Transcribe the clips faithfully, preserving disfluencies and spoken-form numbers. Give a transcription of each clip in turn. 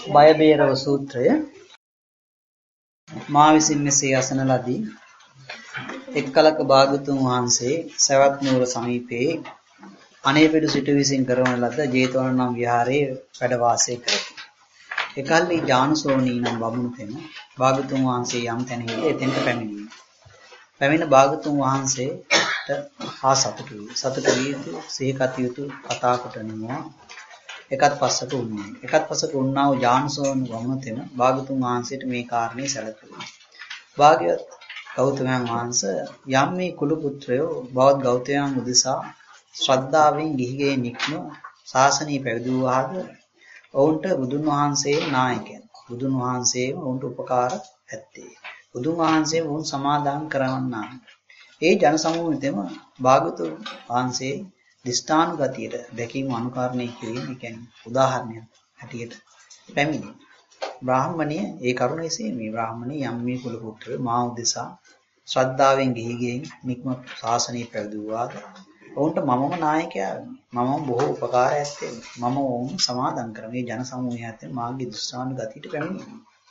බයබේරව සූත්‍රය මා විසින් මෙසේ අසන ලදී. එක් කලක භාග්‍යවතුන් වහන්සේ සවැත් නුවර සමීපයේ අනේපිඩු සිටු විසින් කරවන ලද ජේතවන නම් විහාරයේ වැඩ වාසය කරති. එකල්හි ජානුසෝනී නම් බමුණු තෙම භාග්‍යවතුන් වහන්සේ යම් තැනෙහිදී එතෙන්ට පැමිණියේ. පැමිණ භාග්‍යවතුන් වහන්සේට හා සතුටු වී සතුටු වී යුතු සිහිකත යුතු කතා කොට නිමුවා එකත් පස්සට උන්නේ. එකත් පස්සට උන්නා වූ ජානුසෝනී බමුණු තෙම භාග්‍යවතුන් වහන්සේට මේ කාරණේ සැලකුවා. භාග්‍යවත් ගෞතමයන් වහන්සේ යම් මේ කුල පුත්‍රයෝ බවත් ගෞතමයන් උදෙසා ශ්‍රද්ධාවෙන් ගිහිගේ නික්ම ශාසනය පැවිදි වූාද ඔවුන්ට බුදුන් වහන්සේ නායකයන්. බුදුන් වහන්සේ ඔවුන්ට උපකාර ඇත්තේ. බුදුන් වහන්සේ වුන් සමාදාන කරවන්නා. ඒ ජන සමූහෙතම භාග්‍යවතුන් වහන්සේ දිස්ත්‍රානුගතියට දැකීම අනුකරණය කිරීම කියන්නේ උදාහරණයක් හැටියට පැමිණි. බ්‍රාහ්මණය ඒ කරුණ එසේ මේ බ්‍රාහ්මණය යම් මේ කුල පුත්‍රය මා උදෙසා ශ්‍රද්ධාවෙන් ගිහිගෙන් නික්ම ශාසනය පැවිදි වූාද ඔවුන්ට මමම නායකයා මමම බොහෝ උපකාර ඇත්තේ මම ඔවුන් සමාදන් කරමි ජන සමූහය ඇත්තේ මාගේ දිස්ත්‍රානුගතියට පැමිණි.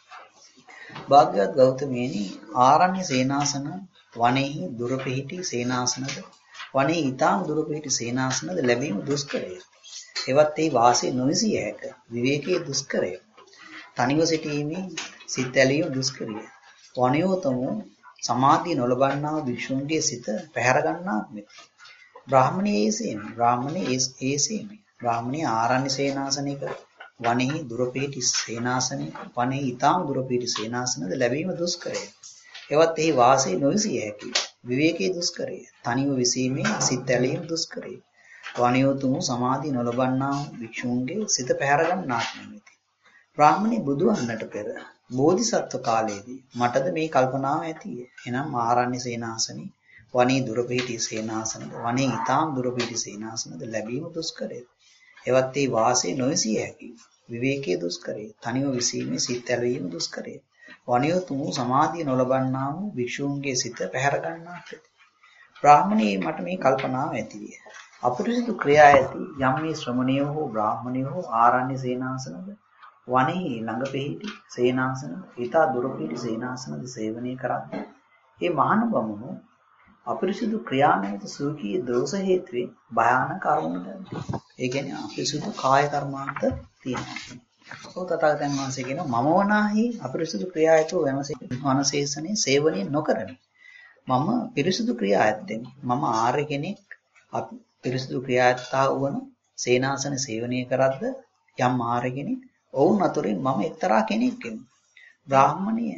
භාග්‍යවත් ගෞතමයනි ආරණ්‍ය සේනාසන වනයේහි දුර පිහිටි සේනාසනද වනයේ ඊතාම දුර පිහිටි සේනාසනද ලැබීම දුෂ්කරය. එවත් ඒ වාසයේ නොවිසිය හැක විවේකයේ දුෂ්කරය. තනිව සිටීමේ සිත ඇලීම දුෂ්කරය. වනයෝතම සමාධිය නොලබන්නා භික්ෂුන්ගේ සිත පැහැර ගන්නා මෙත්. බ්‍රාහ්මණයේ ඒසේම බ්‍රාහ්මණයේ ඒසේම බ්‍රාහ්මණයේ ආරණ්‍ය සේනාසනික වනයේ දුර පිහිටි සේනාසනික වනයේ ඊතාම දුර පිහිටි සේනාසනද ලැබීම දුෂ්කරය. එවත් එහි වාසයේ නොවිසිය හැකියි. විවේකයේ දුෂ්කරය. තනිව විසීමේ සිත ඇලීම දුෂ්කරය. වනයෝතුමු සමාධිය නොලබන්නා භික්ෂුන්ගේ සිත පැහැර ගන්නාක් නෙමෙති. බ්‍රාහ්මණී බුදු වන්නට පෙර බෝධිසත්ව කාලයේදී මටද මේ කල්පනාව ඇතිය. එනම් ආරණ්‍ය සේනාසනේ වනයේ දුර පිහිටි සේනාසනද වනයේ ඊතාම් දුර පිහිටි සේනාසනද ලැබීම දුෂ්කරය. එවත් ඒ වාසයේ නොවිසිය හැකියි. විවේකයේ දුෂ්කරය. තනිව විසීමේ සිත ඇලීම දුෂ්කරය. වනයෝතුමු සමාධිය නොලබන්නා වූ භික්ෂූන්ගේ සිත පැහැර ගන්නාක් ඇති. බ්‍රාහ්මණී මට මේ කල්පනාව ඇතිවිය. අපිරිසිදු ක්‍රියා ඇති යම් මේ ශ්‍රමණයෝ හෝ බ්‍රාහ්මණයෝ හෝ ආරණ්‍ය සේනාසනද වනයේ ළඟ පිහිටි සේනාසන ඊතා දුර පිහිටි සේනාසනද සේවනය කරන්නේ. මේ මහාන බමුණු අපිරිසිදු ක්‍රියා නැති සූකී දෝෂ හේතුවෙන් භයානක අරමුණු ගන්නවා. ඒ කියන්නේ අපිරිසිදු කාය කර්මාන්ත තියෙනවා. ඔව් තථාගතයන් වහන්සේ කියනවා මම වනාහි අපිරිසිදු ක්‍රියා ඇතෝ වනසේසනේ සේවනය නොකරමි. මම පිරිසිදු ක්‍රියා ඇත්තෙමි. මම ආර්ය කෙනෙක් පිරිසිදු ක්‍රියා ඇත්තා වුණ සේනාසන සේවනය කරද්ද යම් ආර්ය කෙනෙක් ඔවුන් අතරින් මම එක්තරා කෙනෙක් වෙමි. බ්‍රාහ්මණය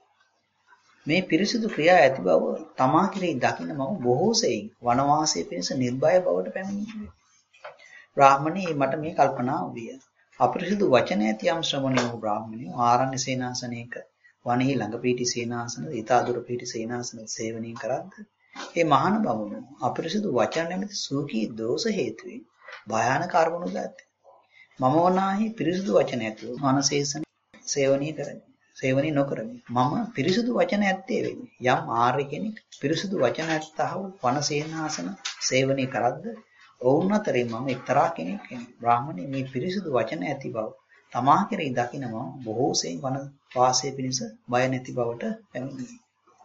මේ පිරිසිදු ක්‍රියා ඇති බව තමා කෙරෙහි දකින්න මම බොහෝ සෙයින් වනවාසයේ පිණිස නිර්භය බවට පැමිණියේ. බ්‍රාහ්මණී මට මේ කල්පනාව විය. අපිරිසිදු වචන ඇති යම් ශ්‍රමණයෝ බ්‍රාහ්මණයෝ ආරණ්‍ය සේනාසනයක වනයේ ළඟ පිහිටි සේනාසන ඊතා දුර පිහිටි සේනාසන සේවනය කරද්ද ඒ මහාන බමුණු අපිරිසිදු වචන නැමැති සූකී දෝෂ හේතුවෙන් භයානක අරමුණු ගත්තේ. මම වනාහි පිරිසිදු වචන ඇතුව වනසේසන සේවනය කරමි. සේවනය නොකරමි. මම පිරිසිදු වචන ඇත්තේ වෙමි. යම් ආර්ය කෙනෙක් පිරිසිදු වචන ඇත්තා වූ වනසේනාසන සේවනය කරද්ද ඔවුන් අතරින් මම එක්තරා කෙනෙක් වෙමි. බ්‍රාහ්මණී මේ පිරිසිදු වචන ඇති බව තමා කෙරෙහි දකින මම බොහෝ සෙයින් වන වාසයේ පිණිස බය නැති බවට පැමිණි.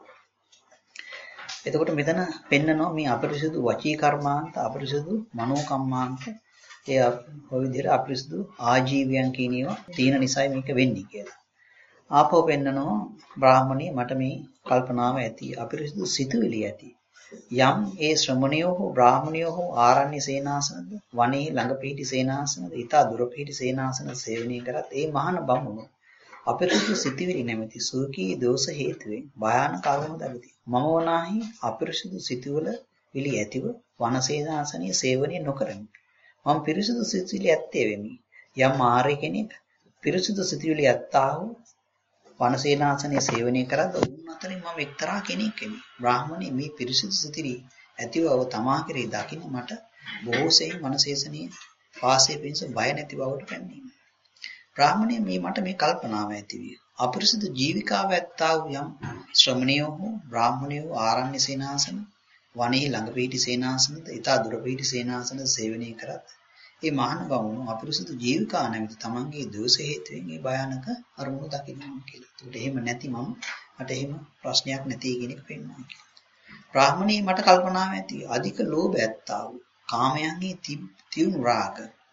එතකොට මෙතන පෙන්නනවා මේ අපිරිසිදු වචී කර්මාන්ත අපිරිසිදු මනෝ කම්මාන්ත ඒ ඔය විදිහට අපිරිසිදු ආජීවයන් කියන ඒවා තීන නිසායි මේක වෙන්නේ කියලා. ආපහු පෙන්නනවා බ්‍රාහ්මණී මට මේ කල්පනාව ඇති අපිරිසිදු සිතුවිලි ඇති. යම් ඒ ශ්‍රමණයෝ හෝ බ්‍රාහ්මණයෝ හෝ ආරණ්‍ය සේනාසනද වනයේ ළඟ පිහිටි සේනාසනද ඊතා දුර පිහිටි සේනාසන සේවනය කරත් ඒ මහාන බමුණු අපිරිසිදු සිතුවිලි නැමැති සූකී දෝෂ හේතුවෙන් භයානක අරමුණු දකිති. මම වනාහි අපිරිසිදු සිතුවල විලි ඇතිව වනසේනාසනීය සේවනය නොකරමි. මම පිරිසිදු සිතුවිලි ඇත්තේ වෙමි. යම් ආර්ය කෙනෙක් පිරිසිදු සිතුවිලි ඇත්තා වූ වනසේනාසනයේ සේවනය කරද්ද ඔවුන් අතරින් මම එක්තරා කෙනෙක් වෙමි. බ්‍රාහ්මණී මේ පිරිසිදු සිතිරි ඇතිවව තමා කෙරෙහි දකින්න මට බොහෝ සෙයින් වනසේසනයේ වාසයේ පිණිස බය නැති බවට පැමිණීම. බ්‍රාහ්මණී මේ මට මේ කල්පනාව ඇතිවිය. අපිරිසිදු ජීවිකාව ඇත්තා වූ යම් ශ්‍රමණයෝ හෝ බ්‍රාහ්මණයෝ ආරණ්‍ය සේනාසන වනයේ ළඟ පිහිටි සේනාසනද ඊතා දුර පිහිටි සේනාසනද සේවනය කරත් ඒ මහාන බමුණු අපිරිසුදු ජීවිකා නැමැති තමන්ගේ දෝෂ හේතුවෙන් මේ භයානක අරමුණු දකින්නවා කියලා. ඒකට එහෙම නැති මම මට එහෙම ප්‍රශ්නයක් නැති කියන එක පෙන්වනවා කියලා. බ්‍රාහ්මණී මට කල්පනාව ඇති අධික ලෝභ ඇත්තා වූ කාමයන්හි තියුණු රාග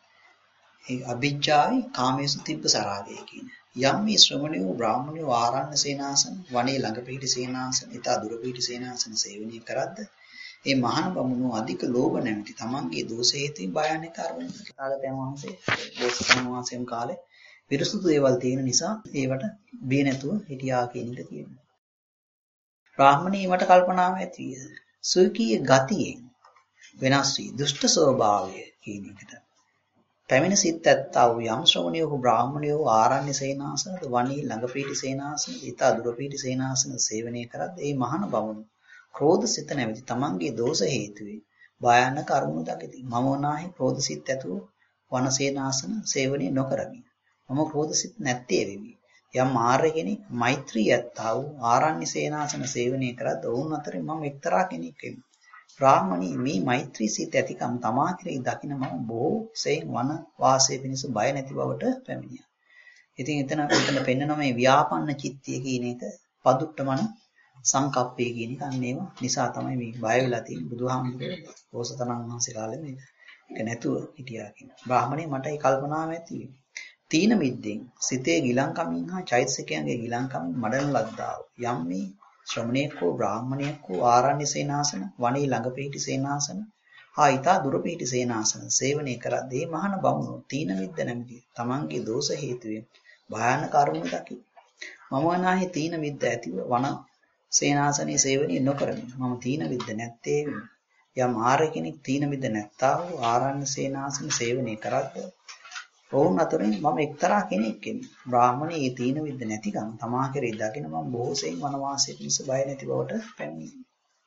ඒ අභිජ්ජාවේ කාමයේ තිබ්බ සරාගය කියන යම් මේ ශ්‍රමණයෝ බ්‍රාහ්මණයෝ ආරණ්‍ය සේනාසන වනේ ළඟ පිහිටි සේනාසන ඊට දුර පිහිටි සේනාසන සේවනය කරද්ද ඒ මහාන බමුණෝ අධික ලෝභ නැමැති තමන්ගේ දෝෂ හේතුවෙන් භයානක අරමුණු තාගතයන් වහන්සේ දෝෂකම් වහන්සේම කාලේ විරුසුදු දේවල් තියෙන නිසා ඒවට බිය නැතුව හිටියා කියන එක තියෙනවා. බ්‍රාහ්මණී මට කල්පනාව ඇති සුඛී ගතියෙන් වෙනස් වී දුෂ්ට ස්වභාවය කියන එකට පැමිණ සිත් ඇත්තා වූ යම් ශ්‍රමණයෝ බ්‍රාහ්මණයෝ ආරණ්‍ය සේනාසනද වනී ළඟ පිහිටි සේනාසන ඊට දුර පිහිටි සේනාසන සේවනය කරද්ද ඒ මහාන බමුණු ක්‍රෝධ සිත නැවති තමන්ගේ දෝෂ හේතුවෙන් භයානක අරමුණු දකිති. මම වනාහි ක්‍රෝධ සිත් ඇතුව වනසේනාසන සේවනය නොකරමි. මම ක්‍රෝධ සිත් නැත්තේ වෙමි. යම් ආර්ය කෙනෙක් මෛත්‍රී ඇත්තා වූ ආරණ්‍ය සේනාසන සේවනය කරද්ද ඔවුන් අතරින් මම එක්තරා කෙනෙක් වෙමි. බ්‍රාහ්මණී මේ මෛත්‍රී සිත් ඇතිකම් තමා කෙරෙහි දකින මම බොහෝ සෙයින් වන වාසයේ පිණිස බය නැති බවට පැමිණියා. ඉතින් එතන එතන පෙන්නන මේ ව්‍යාපන්න චිත්තය කියන එක පදුට්ටමන සංකප්පේ කියන එක අන්න ඒව නිසා තමයි මේ බය වෙලා තියෙන්නේ. බුදුහාමුදුරුවෝ බෝසතාණන් වහන්සේ කාලේ මේක ඒක නැතුව හිටියා කියන. බ්‍රාහ්මණේ මට ඒ කල්පනාව ඇති. තීන මිද්දෙන් සිතේ ගිලංකමින් හා චෛතසිකයන්ගේ ගිලංකමින් මඩන ලද්දා යම් මේ ශ්‍රමණේක හෝ බ්‍රාහ්මණයෙක් හෝ ආරණ්‍ය සේනාසන වනේ ළඟ පිහිටි සේනාසන හා ඊට දුර පිහිටි සේනාසන සේවනය කරද්දී මහාන බමුණෝ තීන මිද්ද නැමැති තමන්ගේ දෝෂ හේතුවෙන් භයානක අරමුණු දකි. මම වනාහි තීන මිද්ද ඇතිව වන සේනාසනයේ සේවනය නොකරමි. මම තීන විද්ද නැත්තේ යම් ආර්ය කෙනෙක් තීන විද්ද නැත්තා වූ ආරණ්‍ය සේනාසන සේවනය කරද්ද ඔවුන් අතරින් මම එක්තරා කෙනෙක් වෙමි. බ්‍රාහ්මණී මේ තීන විද්ද නැතිකම තමා කෙරෙහි දකින මම බොහෝ සෙයින් වනවාසයේ පිණිස බය නැති බවට පැමිණි.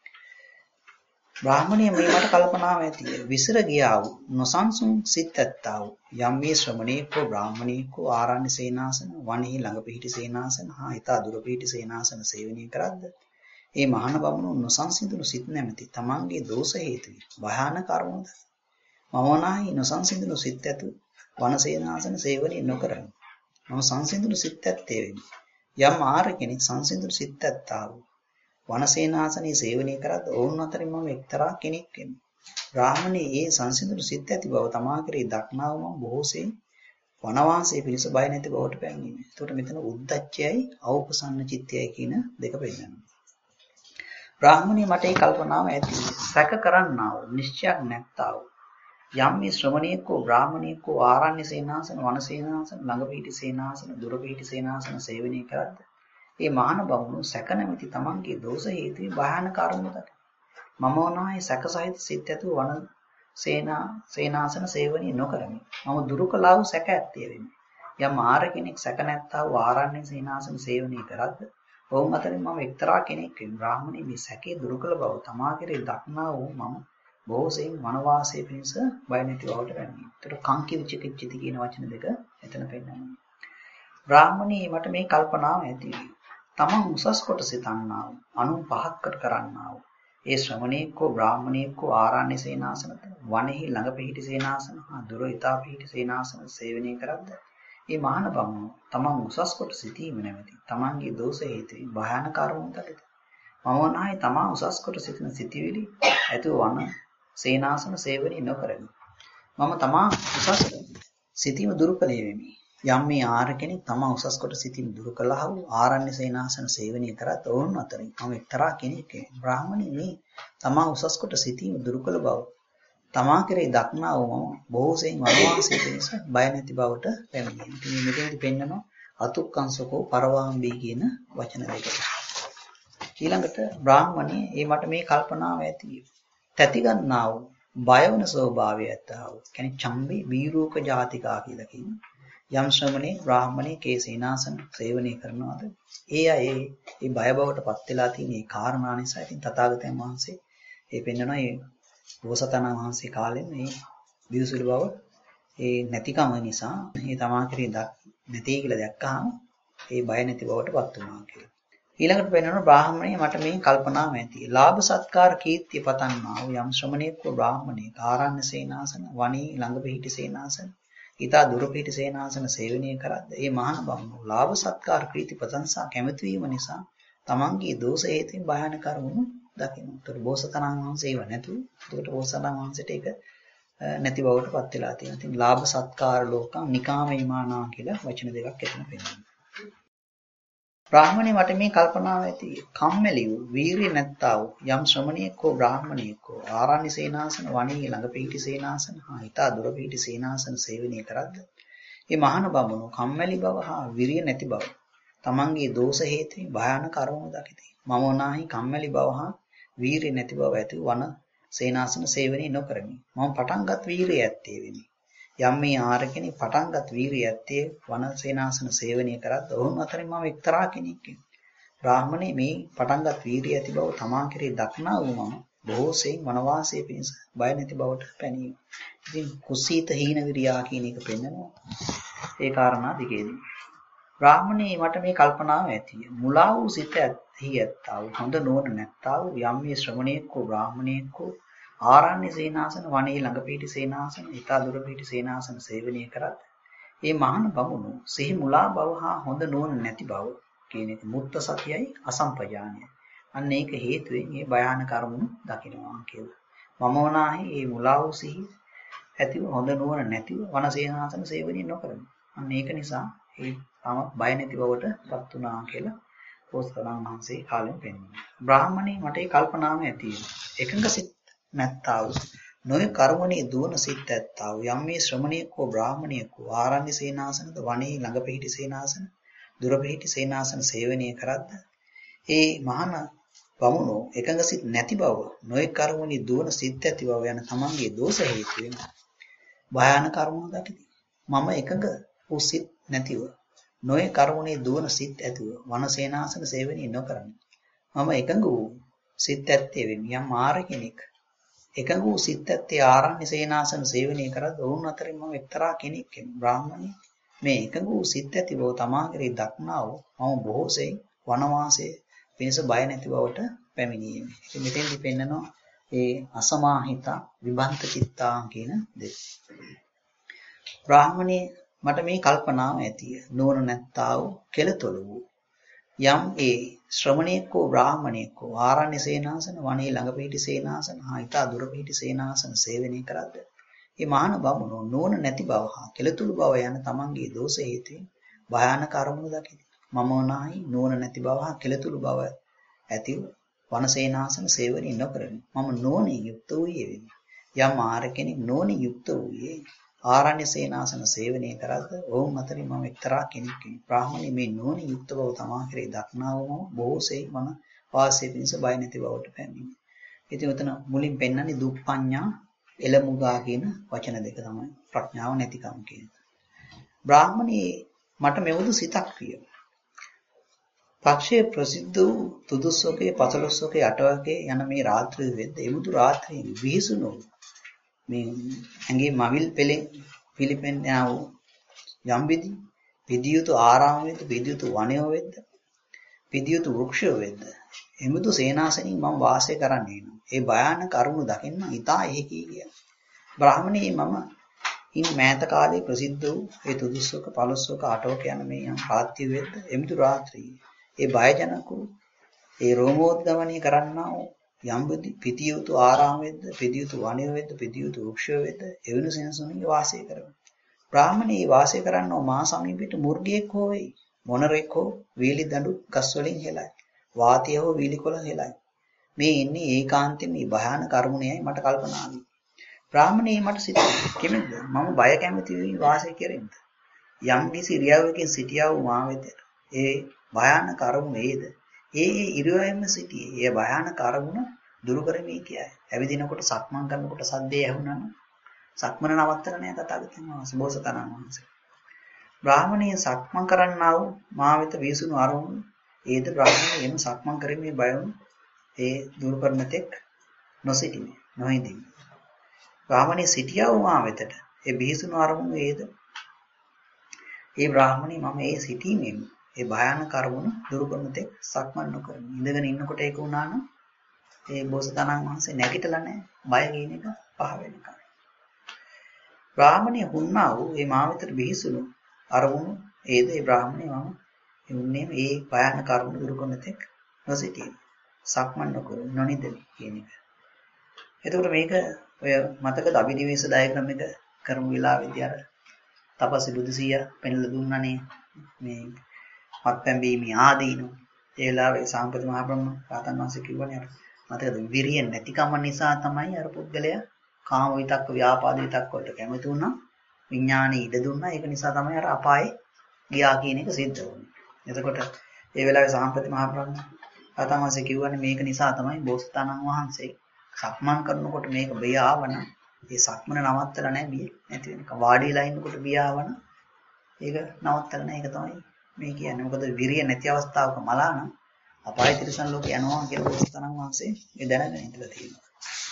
බ්‍රාහ්මණී මේ මට කල්පනාව ඇති විසිර ගියා වූ නොසන්සුන් සිත් ඇත්තා වූ යම් මේ ශ්‍රමණේක හෝ බ්‍රාහ්මණේක හෝ ආරණ්‍ය සේනාසන වනෙහි ළඟ පිහිටි සේනාසන හා ඊට දුර පිහිටි සේනාසන සේවනය කරද්ද ඒ මහාන බමුණු නොසන්සිඳුණු සිත් නැමැති තමන්ගේ දෝෂ හේතුවෙන් භයානක අරමුණු දකි. මම වනාහි නොසන්සිඳුණු සිත් ඇතු වන සේනාසන සේවනය නොකරමි. මම සංසිඳුණු සිත් ඇත්තේ වෙමි. යම් ආර්ය කෙනෙක් සංසිඳුණු සිත් ඇත්තා වූ වනසේනාසනයේ සේවනය කරද්ද ඔවුන් අතරින් මම එක්තරා කෙනෙක් වෙමි. බ්‍රාහ්මණී ඒ සංසිඳුණු සිත් ඇති බව තමා කෙරෙහි දක්නා වූ මම බොහෝසේ වනවාසයේ පිණිස බය නැති බවට පැමිණෙමි. එතකොට මෙතන උද්දච්චයයි අවපසන්න චිත්තයයි කියන දෙක පෙන්නනවා. බ්‍රාහ්මණී මට ඒ කල්පනාව ඇති සැක කරන්නා වූ නිශ්චයක් නැත්තා වූ යම් මේ ශ්‍රමණේක හෝ බ්‍රාහ්මණේක හෝ ආරණ්‍ය සේනාසන වන සේනාසන ළඟ පිහිටි සේනාසන දුර පිහිටි සේනාසන සේවනය කරද්ද ඒ මහාන බමුණු සැක නැමැති තමන්ගේ දෝෂ හේතුවෙන් භයානක අරමුණු දකි. මම වනාහි සැක සහිත සිත් ඇතුව වන සේනා සේනාසන සේවනය නොකරමි. මම දුරු කළා වූ සැක ඇත්තේ වෙමි. යම් ආර්ය කෙනෙක් සැක නැත්තා වූ ආරණ්‍ය සේනාසන සේවනය කරද්ද ඔවුන් අතරින් මම එක්තරා කෙනෙක් වෙමි. බ්‍රාහ්මණී මේ සැකේ දුරු කළ බව තමා කෙරෙහි දක්නා වූ මම බොහෝ සෙයින් වනවාසයේ පිණිස බය නැති බවට පැමිණි. ඒතර කාංකි විචිකිච්ඡති කියන වචන දෙක එතන පෙන්නනවා. බ්‍රාහ්මණී මට මේ කල්පනාව ඇති තමන් උසස් කොට සිතන්නා වූ අනුන් පහත්කට කරන්නා වූ ඒ ශ්‍රමණේක හෝ බ්‍රාහ්මණේක හෝ ආරණ්‍ය සේනාසනත වනෙහි ළඟ පිහිටි සේනාසන හා දුර ඊතා පිහිටි සේනාසන සේවනය කරද්ද ඒ මහාන බමුණු තමන් උසස් කොට සිටීම නැමැති තමන්ගේ දෝෂ හේතුවෙන් භයානක අරමුණු දකිති. මම වනාහි තමා උසස් කොට සිටින සිටිවිලි ඇතුව වන සේනාසන සේවනය නොකරමි. මම තමා උසස් සිටීම දුරු කළේ වෙමි. යම් මේ ආර්ය කෙනෙක් තමා උසස් කොට සිටීම දුරු කළා වූ ආරණ්‍ය සේනාසන සේවනය කරත් ඔවුන් අතරින් මම එක්තරා කෙනෙක් වෙමි. බ්‍රාහ්මණී මේ තමා උසස් කොට සිටීම දුරු කළ බව තමා කෙරෙහි දක්නා වූ මම බොහෝ සෙයින් වනවාසයේ පිණිස බය නැති බවට පැමිණෙමි. ඉතින් මෙතෙන්දි පෙන්නනවා අතුක්කංසකෝ පරවාම්බී කියන වචන දෙක. ඊළඟට බ්‍රාහ්මණී මේ මට මේ කල්පනාව ඇති තැති ගන්නා වූ බය වන ස්වභාවය ඇත්තා වූ කියන්නේ චම්බේ බීරූක ජාතිකා කියලා කියන යම් ශ්‍රමණේ බ්‍රාහ්මණේ කේසේනාසන සේවනය කරනවාද ඒ අය ඒ බය බවට පත් වෙලා තියෙන මේ කාරණා නිසා ඉතින් තථාගතයන් වහන්සේ ඒ පෙන්වනවා මේ බෝසතාණන් වහන්සේ කාලෙම මේ බිහිසුළු බව ඒ නැතිකම නිසා මේ තමා කෙරේ නැtei කියලා දැක්කහම ඒ බය නැති බවට පත් වුණා කියලා. ඊළඟට වෙනවන බ්‍රාහ්මණය මට මේ කල්පනාව ඇති. ලාභ සත්කාර කීර්තිය පතන්නා වූ යම් ශ්‍රමණයෙක් වූ බ්‍රාහ්මණයෙක් ආරණ්‍ය සේනාසන වනී ළඟ පිහිටි සේනාසන ඊතා දුර පිහිටි සේනාසන සේවනය කරද්ද ඒ මහාන බමුණු ලාභ සත්කාර කීර්ති ප්‍රශංසා කැමති වීම නිසා තමන්ගේ දෝෂ හේතුවෙන් භයානක කරුණු දකිනවා. ඒතර බෝසතාණන් වහන්සේ ඒව නැතු. ඒකට බෝසතාණන් වහන්සේට ඒක නැති බවට පත් වෙලා තියෙනවා. ඉතින් ලාභ සත්කාර ලෝකම් නිකාමීමානා කියලා වචන දෙකක් එතන පෙන්නනවා. බ්‍රාහ්මණය මට මේ කල්පනාව ඇති. කම්මැලි වූ වීරිය නැත්තා වූ යම් ශ්‍රමණයෙක් හෝ බ්‍රාහ්මණයෙක් හෝ ආරණ්‍ය සේනාසන වනී ළඟ පිහිටි සේනාසන හා ඊතා දුර පිහිටි සේනාසන සේවනය කරද්ද මේ මහාන බමුණු කම්මැලි බව හා විරිය නැති බව තමන්ගේ දෝෂ හේතුවෙන් භයානක කරුණු දකිති. මම වනාහි කම්මැලි බව හා වීරිය නැති බව ඇති වන සේනාසන සේවනය නොකරමි. මම පටන්ගත් වීරිය ඇත්තේ වෙමි. යම් මේ ආරකෙනි පටන්ගත් වීරිය ඇත්තේ වන සේනාසන සේවනය කරද්ද ඔවුන් අතරින් මම එක්තරා කෙනෙක්. බ්‍රාහ්මණේ මේ පටන්ගත් වීරිය ඇති බව තමා කෙරේ දක්නා වූ මම බොහෝ සෙයින් වනවාසයේ පිණිස බය නැති බවට පැනීම. ඉතින් කුසීත හීන විරියා කියන එක පෙන්නනවා. ඒ කාරණා දිගේදී බ්‍රාහ්මණේ මට මේ කල්පනාව ඇතිය. මුලා වූ සිත ඇති ඇත්තා වූ හොඳ නුවණ නැත්තා වූ යම් මේ ශ්‍රමණයෙක් හෝ බ්‍රාහ්මණයෙක් හෝ ආරණ්‍ය සේනාසන වනයේ ළඟ පිහිටි සේනාසන ඊතා දුර පිහිටි සේනාසන සේවනය කරත් මේ මහාන බමුණු සිහි මුලා බව හා හොඳ නුවණ නැති බව කියන එක මුත්ත සතියයි අසම්පජානයයි. අන්න ඒක හේතුවෙන් මේ භයානක කරුණු දකින්නවා කියලා. මම වනාහි මේ මුලා වූ සිහි ඇතිව හොඳ නුවණ නැතිව වන සේනාසන සේවනය නොකරමි. අන්න ඒක නිසා ඒ තම බය නැති බවට පත් වුණා කියලා බෝසතාණන් වහන්සේ කාලෙම පෙන්වනවා. බ්‍රාහ්මණේ මට ඒ කල්පනාව ඇති එකඟ සිත් නැත්තා වූ නොය කර්මණේ දුවන සිත් ඇත්තා වූ යම් මේ ශ්‍රමණයෙක් හෝ බ්‍රාහ්මණයෙක් හෝ ආරණ්‍ය සේනාසනද වනයේ ළඟ පිහිටි සේනාසන දුර පිහිටි සේනාසන සේවනය කරද්ද ඒ මහාන බමුණු එකඟ සිත් නැති බව නොය කර්මණේ දුවන සිත් ඇති බව යන තමන්ගේ දෝෂ හේතුවෙන් භයානක කර්මණු දකිති. මම එකඟ වූ සිත් නැතිව නොය කර්මණේ දුවන සිත් ඇතිව වන සේනාසන සේවනය නොකරමි. මම එකඟ වූ සිත් ඇත්තේ වෙමි. යම් ආර කෙනෙක් එකඟ වූ සිත් ඇත්තේ ආරණ්‍ය සේනාසන සේවනය කරද්ද ඔවුන් අතරින් මම එක්තරා කෙනෙක් වෙමි. බ්‍රාහ්මණය මේ එකඟ වූ සිත් ඇති බව තමා කෙරෙහි දක්නා වූ මම බොහෝ සෙයින් වනවාසයේ පිණිස බය නැති බවට පැමිණීමේ. ඉතින් මෙතෙන්දි පෙන්නනවා ඒ අසමාහිත විභන්ත චිත්තා කියන දෙක. බ්‍රාහ්මණේ මට මේ කල්පනාව ඇතිය. නුවණ නැත්තා වූ කෙලතොළු වූ යම් ඒ ශ්‍රමණයෙක් හෝ බ්‍රාහ්මණයෙක් හෝ ආරණ්‍ය සේනාසන වනයේ ළඟ පිහිටි සේනාසන හා ඊතා දුර පිහිටි සේනාසන සේවනය කරද්ද මේ මහාන බමුණු නුවණ නැති බව හා කෙලතුළු බව යන තමන්ගේ දෝෂ හේතුවෙන් භයානක අරමුණු දකිති. මම වනාහි නුවණ නැති බව හා කෙලතුළු බව ඇතිව වන සේනාසන සේවනය නොකරමි. මම නුවණින් යුක්ත වූයේ වෙමි. යම් ආර කෙනෙක් නුවණින් යුක්ත වූයේ ආරණ්‍ය සේනාසන සේවනය කරද්ද ඔවුන් අතරින් මම එක්තරා කෙනෙක් වෙමි. බ්‍රාහ්මණේ මේ නුවණ යුක්ත බව තමා කෙරේ දක්නා වූ බොහෝ සෙයින් මන වාසයේ පිණිස බය නැති බවට පැමිණි. ඉතින් උතන මුලින් පෙන්වන්නේ දුප්පඤ්ඤා එළමුගා කියන වචන දෙක තමයි ප්‍රඥාව නැතිකම කියන. බ්‍රාහ්මණේ මට මෙවුදු සිතක් විය. පක්ෂයේ ප්‍රසිද්ධ වූ තුදුස්වකේ පසළොස්වකේ අටවකේ යන මේ රාත්‍රියේ වෙද්ද එමුදු රාත්‍රියේ විහිසුණු මේ ඇඟේ මවිල් පෙලෙන් පිළිපෙන්න වූ යම් විදි විදියුතු ආරාම වෙද්ද විදියුතු වනය වෙද්ද විදියුතු වෘක්ෂය වෙද්ද එමුදු සේනාසනින් මම වාසය කරන්නේ නෝ. ඒ භයානක කරුණු දකින්න ඊතා එහෙකී කිය. බ්‍රාහ්මණේ මම ඉන් මෑත කාලේ ප්‍රසිද්ධ වූ ඒ තුදුස්වක පළොස්වක අටවක යන මේ යම් රාත්‍රියේ වෙද්ද එමුදු රාත්‍රියේ ඒ බයජනක ඒ රෝමෝද්ගමනය කරන්නා වූ යම් පිටියුතු ආරාම වෙද්ද පිටියුතු වනය වෙද්ද පිටියුතු වෘක්ෂය වෙද්ද එවුණු සෙනසුන්ගේ වාසය කරමි. බ්‍රාහ්මණේ වාසය කරන්නෝ මා සමීපෙට මුර්ගයෙක් හෝ වෙයි. මොනරෙක් හෝ වීලි දඬු ගස් වලින් හෙලයි. වාතිය හෝ වීලි කොළ හෙලයි. මේ ඉන්නේ ඒකාන්තයෙන් මේ භයානක කර්මණයයි මට කල්පනා වී. බ්‍රාහ්මණේ මට සිතුවා කෙනෙක්ද මම බය කැමති වී වාසය කෙරෙන්න. යම් කිසි ඉරියව්වකින් සිටියා වූ මා වෙත ඒ භයානක කර්මණේද ඒ ඒ ඉරියව්වෙම සිටියේ. ඒ භයානක කර්මණ දුරු කරමි කියයි. ඇවිදිනකොට සක්මන් කරනකොට සද්දේ ඇහුණා නම් සක්මන නවත්තන නෑ තථාගතයන් වහන්සේ බෝසතාණන් වහන්සේ. බ්‍රාහ්මණයේ සක්මන් කරන්නා වූ මා වෙත විසුණු අරමුණු ඒද බ්‍රාහ්මණය එම සක්මන් කරමි බයවුන් ඒ දුරු කරන තෙක් නොසිටිමි නොහිඳිමි. බ්‍රාහ්මණයේ සිටියා වූ මා වෙතට ඒ විසුණු අරමුණු ඒද ඒ බ්‍රාහ්මණය මම ඒ සිටීමෙන් ඒ භයානක අරමුණු දුරු කරන තෙක් සක්මන් නොකරමු. ඉඳගෙන ඉන්නකොට ඒක වුණා නම් ඒ බෝසතාණන් වහන්සේ නැගිටලා නැහැ. බය කියන එක පහ වෙනකම්. බ්‍රාහමණය වුණා වූ මේ මා වෙතට බිහිසුණු අරමුණු ඒද ඒ බ්‍රාහමණය මම එන්නේ මේ භයානක අරමුණු දුරු කරන තෙක් නොසිටීම. සක්මන් නොකර නොනිදමි කියන එක. එතකොට මේක ඔය මතකද අභිනිවේෂ ඩයග්‍රෑම් එක කරමු වෙලාවේදී අර තපසි බුදුසියා පෙන්ලා දුන්නානේ මේ මත්පැන් බීමේ ආදීනෝ. ඒ වෙලාවේ සාම්පති මහ බ්‍රහ්ම රහතන් වහන්සේ කිව්වනේ අර මතකද විරිය නැතිකම නිසා තමයි අර පුද්ගලයා කාම විතක්ක ව්‍යාපාද විතක්ක වලට කැමති වුණා. විඥානේ ඉඩ දුන්නා. ඒක නිසා තමයි අර අපායේ ගියා කියන එක සිද්ධ වුනේ. එතකොට ඒ වෙලාවේ සාම්පති මහ බ්‍රහ්ම රහතන් වහන්සේ කිව්වනේ මේක නිසා තමයි බෝසතාණන් වහන්සේ සක්මන් කරනකොට මේක බිය ආවනම් ඒ සක්මන නවත්තලා නැහැ බිය නැති වෙනකම්. වාඩි වෙලා ඉන්නකොට බිය ආවනම් ඒක නවත්තලා නැහැ. ඒක තමයි මේ කියන්නේ. මොකද විරිය නැති අවස්ථාවක මලා නම් අපාය තිරසන් ලෝකේ යනවා කියලා බෝසතාණන් වහන්සේ ඒ දැනගෙන ඉඳලා තියෙනවා.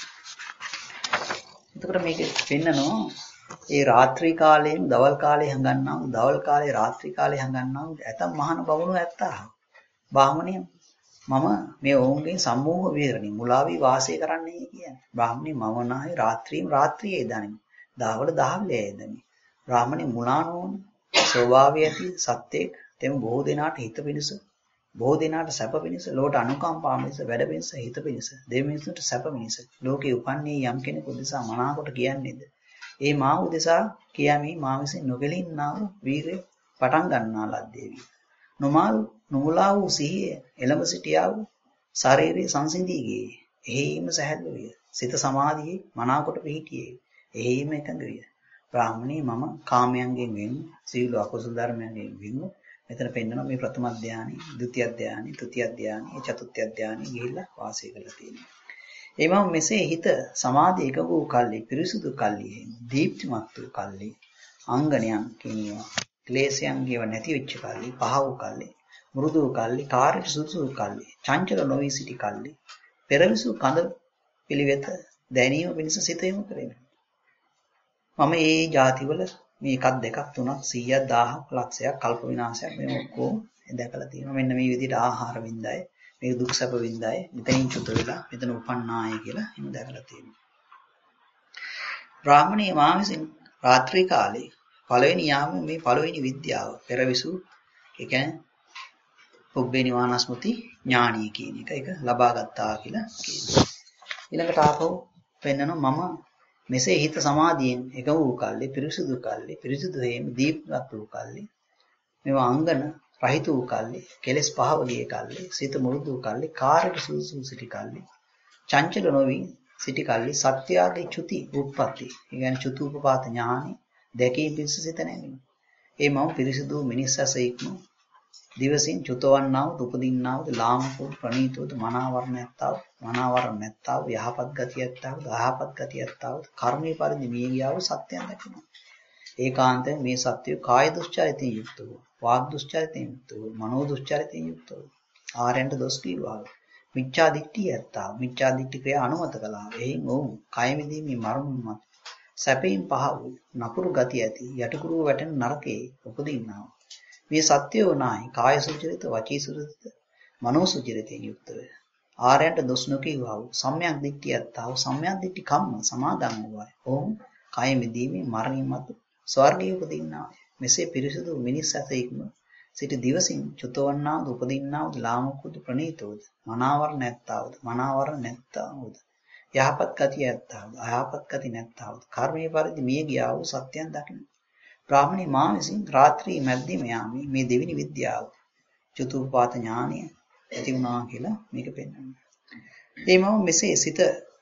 එතකොට මේක පෙන්නනවා ඒ රාත්‍රී කාලයෙන් දවල් කාලේ හංගන්නා වූ දවල් කාලේ රාත්‍රී කාලේ හංගන්නා වූ ඇතම් මහාන බවණු ඇත්තා. බාහමණිය මම මේ ඔවුන්ගේ සම්මෝහ විහරණි මුලාවී වාසය කරන්නේ කියන්නේ. බ්‍රාහ්මණේ මම නැයි රාත්‍රියම රාත්‍රියේ දනිමි. දහවල දහවලේ එදමි. බ්‍රාහ්මණේ මුලානෝන ස්වභාවය ඇති සත්‍යයක් තෙම බොහෝ දෙනාට හිත පිණිස බොහෝ දෙනාට සැප පිණිස ලෝට අනුකම්පා පිණිස වැඩ පිණිස හිත පිණිස දෙවියන්ට සැප පිණිස ලෝකේ උපන්නේ යම් කෙනෙකු උදෙසා මනාකොට කියන්නේද ඒ මා උදෙසා කියාමි මා විසින් නොගැලින්නා වූ වීරය පටන් ගන්නා ලද්දේවි නොමාල් නොමුලා වූ සිහිය එළඹ සිටියා වූ ශාරීරික සංසිඳී ගියේ එහිම සැහැල්ලු විය සිත සමාධියේ මනාකොට පිහිටියේ එහිම එකඟ විය බ්‍රාහ්මණී මම කාමයන්ගෙන් වෙන් සීල අකුසල ධර්මයන්ගෙන් වෙන් මෙතන පෙන්නනවා මේ ප්‍රථම ධානය, ဒုတိ ය ධානය, තෘතිය ධානය, චතුර්ථ ධානය ගිහිල්ලා වාසය කරලා තියෙනවා. ඒ වගේම මෙසේ හිත සමාධි එක වූ කල්ලි, පිරිසුදු කල්ලි, දීප්තිමත් වූ කල්ලි, අංගණයන් කියනවා. ක්ලේශයන් ගියව නැති වෙච්ච කල්ලි, පහ වූ කල්ලි, මෘදු වූ කල්ලි, කාර්ය සුසු කල්ලි, චංචල නොවී සිටි කල්ලි, පෙරවිසු කඳ පිළිවෙත දැනීම වෙනස සිත යොමු කරගෙන. මම මේ ಜಾතිවල මේ එකක් දෙකක් තුනක් සීයක් දහයක් ලක්ෂයක් කල්ප විනාශයක් මේ ඔක්කොම දැකලා තියෙනවා. මෙන්න මේ විදිහට ආහාර වින්දයි, මේ දුක් සැප වින්දයි, මෙතනින් චුත වෙලා මෙතන උපන්නාය කියලා එහෙම දැකලා තියෙනවා. බ්‍රාහ්මණී මා විසින් රාත්‍රී කාලේ පළවෙනි යාම මේ පළවෙනි විද්‍යාව පෙරවිසු ඒ කියන්නේ පුබ්බේ නිවානස්මෘති ඥානිය කියන එක ඒක ලබා ගත්තා කියලා කියනවා. ඊළඟට ආපහු පෙන්නනවා මම මෙසේ හිත සමාධියෙන් එක වූ කල්ලි පිරිසුදු කල්ලි පිරිසුදු හේම දීප්තිමත් වූ කල්ලි මේවා අංගන රහිත වූ කල්ලි කෙලස් පහව ගිය කල්ලි සිත මුරුදු වූ කල්ලි කාර්යක සුසු සිටි කල්ලි චංචල නොවි සිටි කල්ලි සත්‍යාගේ චුති උප්පත්ති ඒ කියන්නේ චුතුපපාත ඥානෙ දැකී පිස්ස සිත නැමෙන ඒ මම පිරිසුදු මිනිස්සසෙක්ම දිවසින් චුතවන්නා වූ උපදින්නා වූ ලාමකෝ ප්‍රණීතෝද මනාවරණ නැත්තා මනාවර නැත්තා යහපත් ගතියත්තා යහපත් ගතියත්තා කර්මයේ පරිදි මිය ගියා වූ සත්‍යයන් දකිනවා ඒකාන්තයෙන් මේ සත්‍යය කාය දුස්චරිතයෙන් යුක්ත වූ වාග් දුස්චරිතයෙන් යුක්ත වූ මනෝ දුස්චරිතයෙන් යුක්ත වූ ආරෙන්ට දොස් කීවා මිච්ඡා දිට්ඨිය ඇත්තා මිච්ඡා දිට්ඨි ක්‍රියා අනුමත කළා එයින් ඔවුන් කය මිදීමේ මරුණුමත් සැපයෙන් පහ වූ නපුරු ගතිය ඇති යටිකුරු වැටෙන නරකේ උපදින්නා මේ සත්‍යෝ නායි කාය සුචරිත වචී සුචරිත මනෝ සුචරිතයෙන් යුක්ත වේ ආරයන්ට දොස් නොකීවා වූ සම්‍යක් දිට්ඨියත්තා වූ සම්‍යක් දිට්ඨි කම්ම සමාදන් වූවා ඔවුන් කය මිදීමේ මරණින් මතු ස්වර්ගයේ උපදින්නා මෙසේ පිරිසුදු මිනිස් ඇතෙක්ම සිට දිවසින් චුතවන්නා වූ උපදින්නා වූ ලාමකුද ප්‍රණීතෝද මනාවර නැත්තා වූ මනාවර නැත්තා වූ යහපත් ගතිය ඇත්තා වූ අයහපත් ගති නැත්තා වූ කර්මයේ පරිදි මිය ගියා වූ සත්‍යයන් දකින්න බ්‍රාහ්මණී මා විසින් රාත්‍රී මැද්දේම යාමේ මේ දෙවිනි විද්‍යාව චතුප්පාත ඥානය ඇති වුණා කියලා මේක පෙන්වනවා. ඒ මම මෙසේ සිත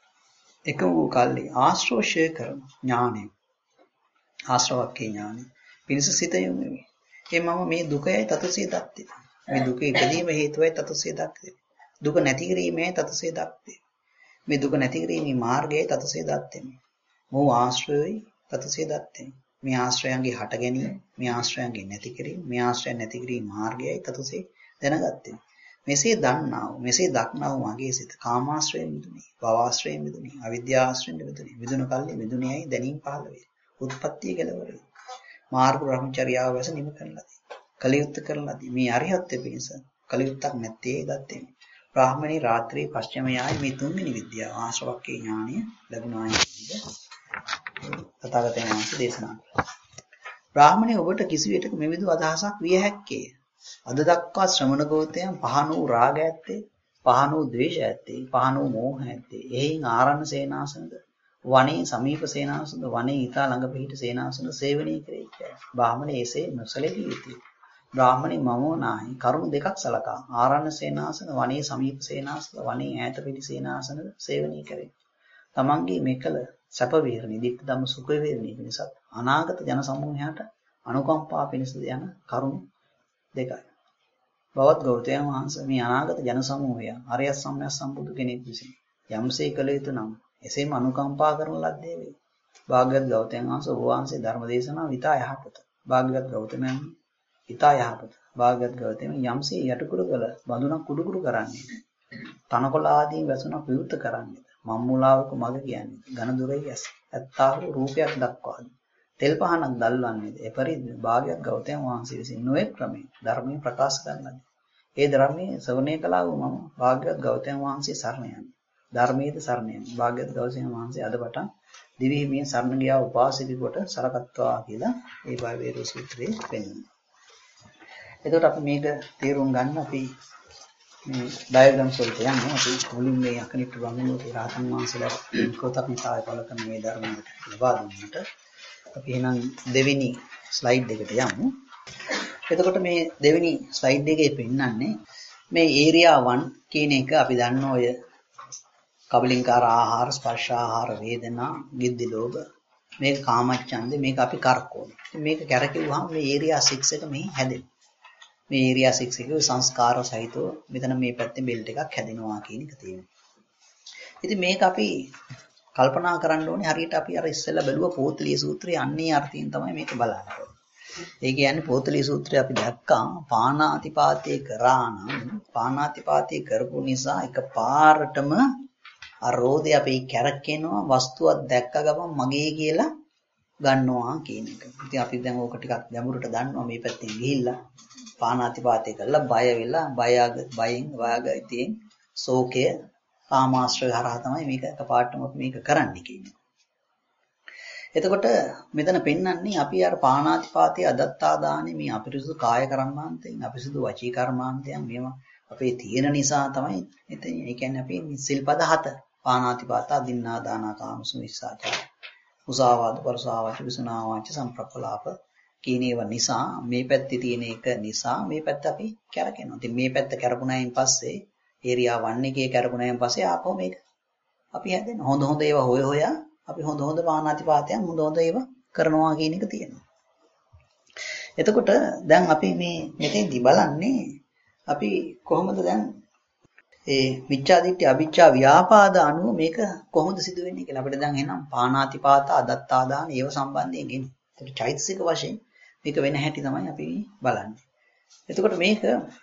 එක වූ කල්ලි ආශ්‍රෝෂය කරන ඥානය ආශ්‍රවක්කේ ඥානය පිණිස සිත යොමු වේ. ඒ මම මේ දුකයි තතසේ දත්තේ. මේ දුක ඉදීම හේතුවයි තතසේ දත්තේ. දුක නැති කිරීමේ තතසේ දත්තේ. මේ දුක නැති කිරීමේ මාර්ගයයි තතසේ දත්තේ. මොහු ආශ්‍රයයි තතසේ දත්තේ. මේ ආශ්‍රයයන්ගේ හට ගැනීම, මේ ආශ්‍රයයන්ගේ නැති කිරීම, මේ ආශ්‍රයයන් නැති කිරීම මාර්ගයයි තතසේ දැනගත්තේ. මෙසේ දන්නා වූ, මෙසේ දක්නා වූ මගේ සිත කාමාශ්‍රයෙන් මිදුනේ, භවආශ්‍රයෙන් මිදුනේ, අවිද්‍යාශ්‍රයෙන් මිදුනේ. මිදුන කල්ලි මිදුනේයි දැනීම පහළ වේ. උත්පත්තිය කෙලවර වේ. මාර්ග බ්‍රහ්මචර්යාව වැස නිම කරලා කලියුත් කරලාදී මේ අරිහත්ත්ව පිණිස කලියුත්තක් නැත්තේ දත්තේ. බ්‍රාහමණී රාත්‍රියේ පස්චම යායි මේ තුන්වෙනි විද්‍යාව ආශ්‍රවක්කේ ඥානය ලැබුණායි කියන තථාගතයන් වහන්සේ දේශනා කළා. බ්‍රාහමණේ ඔබට කිසිවිටක මෙවිදු අදහසක් විය හැක්කේ. අද දක්වා ශ්‍රමණ ගෝතයන් පහන වූ රාග ඇත්තේ, පහන වූ ද්වේෂ ඇත්තේ, පහන වූ මෝහ ඇත්තේ. එයින් ආරණ්‍ය සේනාසනද, වනයේ සමීප සේනාසනද, වනයේ ඊතා ළඟ පිහිට සේනාසනද සේවනීය කරේ කියලා. බ්‍රාහමණේ එසේ නොසලෙහි යුතුය. බ්‍රාහමණේ මමෝනාහි කරුණු දෙකක් සලකා ආරණ්‍ය සේනාසන, වනයේ සමීප සේනාසන, වනයේ ඈත පිහිට සේනාසනද සේවනීය කරේ. තමන්ගේ මෙකල සැප වේරණි, දිට්ඨ ධම්ම සුඛ වේරණි පිණිසත් අනාගත ජන සමූහයට අනුකම්පා පිණිසද යන කරුණු දෙකයි. බවත් ගෞතම වහන්සේ මේ අනාගත ජන සමූහය අරියත් සම්‍යක් සම්බුදු කෙනෙක් විසින් යම්සේ කළ යුතු නම් එසේම අනුකම්පා කරන ලද්දේ වේ. භාග්‍යවත් ගෞතම වහන්සේ ඔබ වහන්සේ ධර්ම දේශනාව විතා යහපත. භාග්‍යවත් ගෞතමයන් විතා යහපත. භාග්‍යවත් ගෞතම යම්සේ යටකුරු කළ බඳුනක් කුඩුකුඩු කරන්නේ. තනකොළ ආදී වැසුණක් විවෘත කරන්නේ. මම්මුලාවක මග කියන්නේ. ඝන දුරේ යස්. ඇත්තා වූ රූපයක් දක්වාද. තෙල් පහනක් දැල්වන්නේද. එපරිදි භාග්‍යවත් ගෞතම වහන්සේ විසින් නොඑක් ක්‍රමේ ධර්මයේ ප්‍රකාශ කරනවා. ඒ ධර්මයේ ශ්‍රවණය කළා වූ මම භාග්‍යවත් ගෞතම වහන්සේ සරණ යන්නේ. ධර්මයේද සරණ යන්නේ. භාග්‍යවත් ගෞතම වහන්සේ අද පටන් දිවි හිමියන් සරණ ගියා උපාසික කොට සලකත්වා කියලා ඒ බයිබල් සූත්‍රයේ පෙන්වනවා. එතකොට අපි මේක තේරුම් ගන්න අපි මේ ඩයග්‍රෑම්ස් වලට යන්නේ. අපි මුලින් මේ අකනිට වංගනෝතේ රහතන් වහන්සේලා කෝතක්නිකාය පළ කරන මේ ධර්මයට ලබා දුන්නට අපි එහෙනම් දෙවෙනි ස්ලයිඩ් එකට යමු. එතකොට මේ දෙවෙනි ස්ලයිඩ් එකේ පෙන්නන්නේ මේ ඒරියා one කියන එක අපි දන්න ඔය කබලින්කාර ආහාර, ස්පර්ශ ආහාර, වේදනා, ගිද්දි ලෝභ, මේක කාමච්ඡන්දේ, මේක අපි කරකවන. මේක කැරකිරුවාම මේ ඒරියා six එක මේ හැදෙනවා. මේ ඒරියා six එකේ සංස්කාර සහිතව මෙතන මේ පැත්තේ බෙල්ට් එකක් හැදෙනවා කියන එක තියෙනවා. ඉතින් මේක අපි කල්පනා කරන්න ඕනේ හරියට අපි අර ඉස්සෙල්ලා බැලුවා පෝතලී සූත්‍රයේ අන්නේ අර්ථයෙන් තමයි මේක බලන්නේ. ඒ කියන්නේ පෝතලී සූත්‍රය අපි දැක්කා පාණාතිපාතේ කරා නම් පාණාතිපාතේ කරපු නිසා එකපාරටම අරෝධය අපේ කැරකෙනවා වස්තුවක් දැක්ක ගමන් මගේ කියලා ගන්නවා කියන එක. ඉතින් අපි දැන් ඕක ටිකක් ගැඹුරට දන්නවා මේ පැත්තෙන් ගිහිල්ලා පාණාතිපාතේ කරලා බය වෙලා බයග බයෙන් වාගයිතින් ශෝකය කාමාශ්‍රය හරහා තමයි මේක එකපාරටම මේක කරන්නේ කියන්නේ. එතකොට මෙතන පෙන්වන්නේ අපි අර පාණාතිපාතේ අදත්තා දානේ මේ අපිරිසුදු කාය කර්මාන්තයෙන් අපිරිසුදු වචී කර්මාන්තයෙන් මේවා අපේ තියෙන නිසා තමයි එතන. ඒ කියන්නේ අපි සිල්පද හත පාණාතිපාතා දින්නා දානා කාමසු විස්සාචාර මුසාවාද පරසාවාච විසුනාවාච සම්ප්‍රප්පලාප කියන ඒවා නිසා මේ පැත්තේ තියෙන එක නිසා මේ පැත්ත අපි කරකිනවා. ඉතින් මේ පැත්ත කරපුණායින් පස්සේ ඒරියා one එකේ කරපුණායින් පස්සේ ආපහු මේක අපි හැදෙන හොඳ හොඳ ඒවා හොය හොයා අපි හොඳ හොඳ පාණාතිපාතයන් හොඳ හොඳ ඒවා කරනවා කියන එක තියෙනවා. එතකොට දැන් අපි මේ මෙතෙන්දි බලන්නේ අපි කොහොමද දැන් ඒ මිච්ඡා දිට්ඨි අවිච්ඡා ව්‍යාපාද අනුව මේක කොහොමද සිදු වෙන්නේ කියලා අපිට දැන් එහෙනම් පාණාතිපාත අදත්තා දාන ඒව සම්බන්ධයෙන් ගෙන. ඒකට චෛතසික වශයෙන් මේක වෙන හැටි තමයි අපි බලන්නේ. එතකොට මේක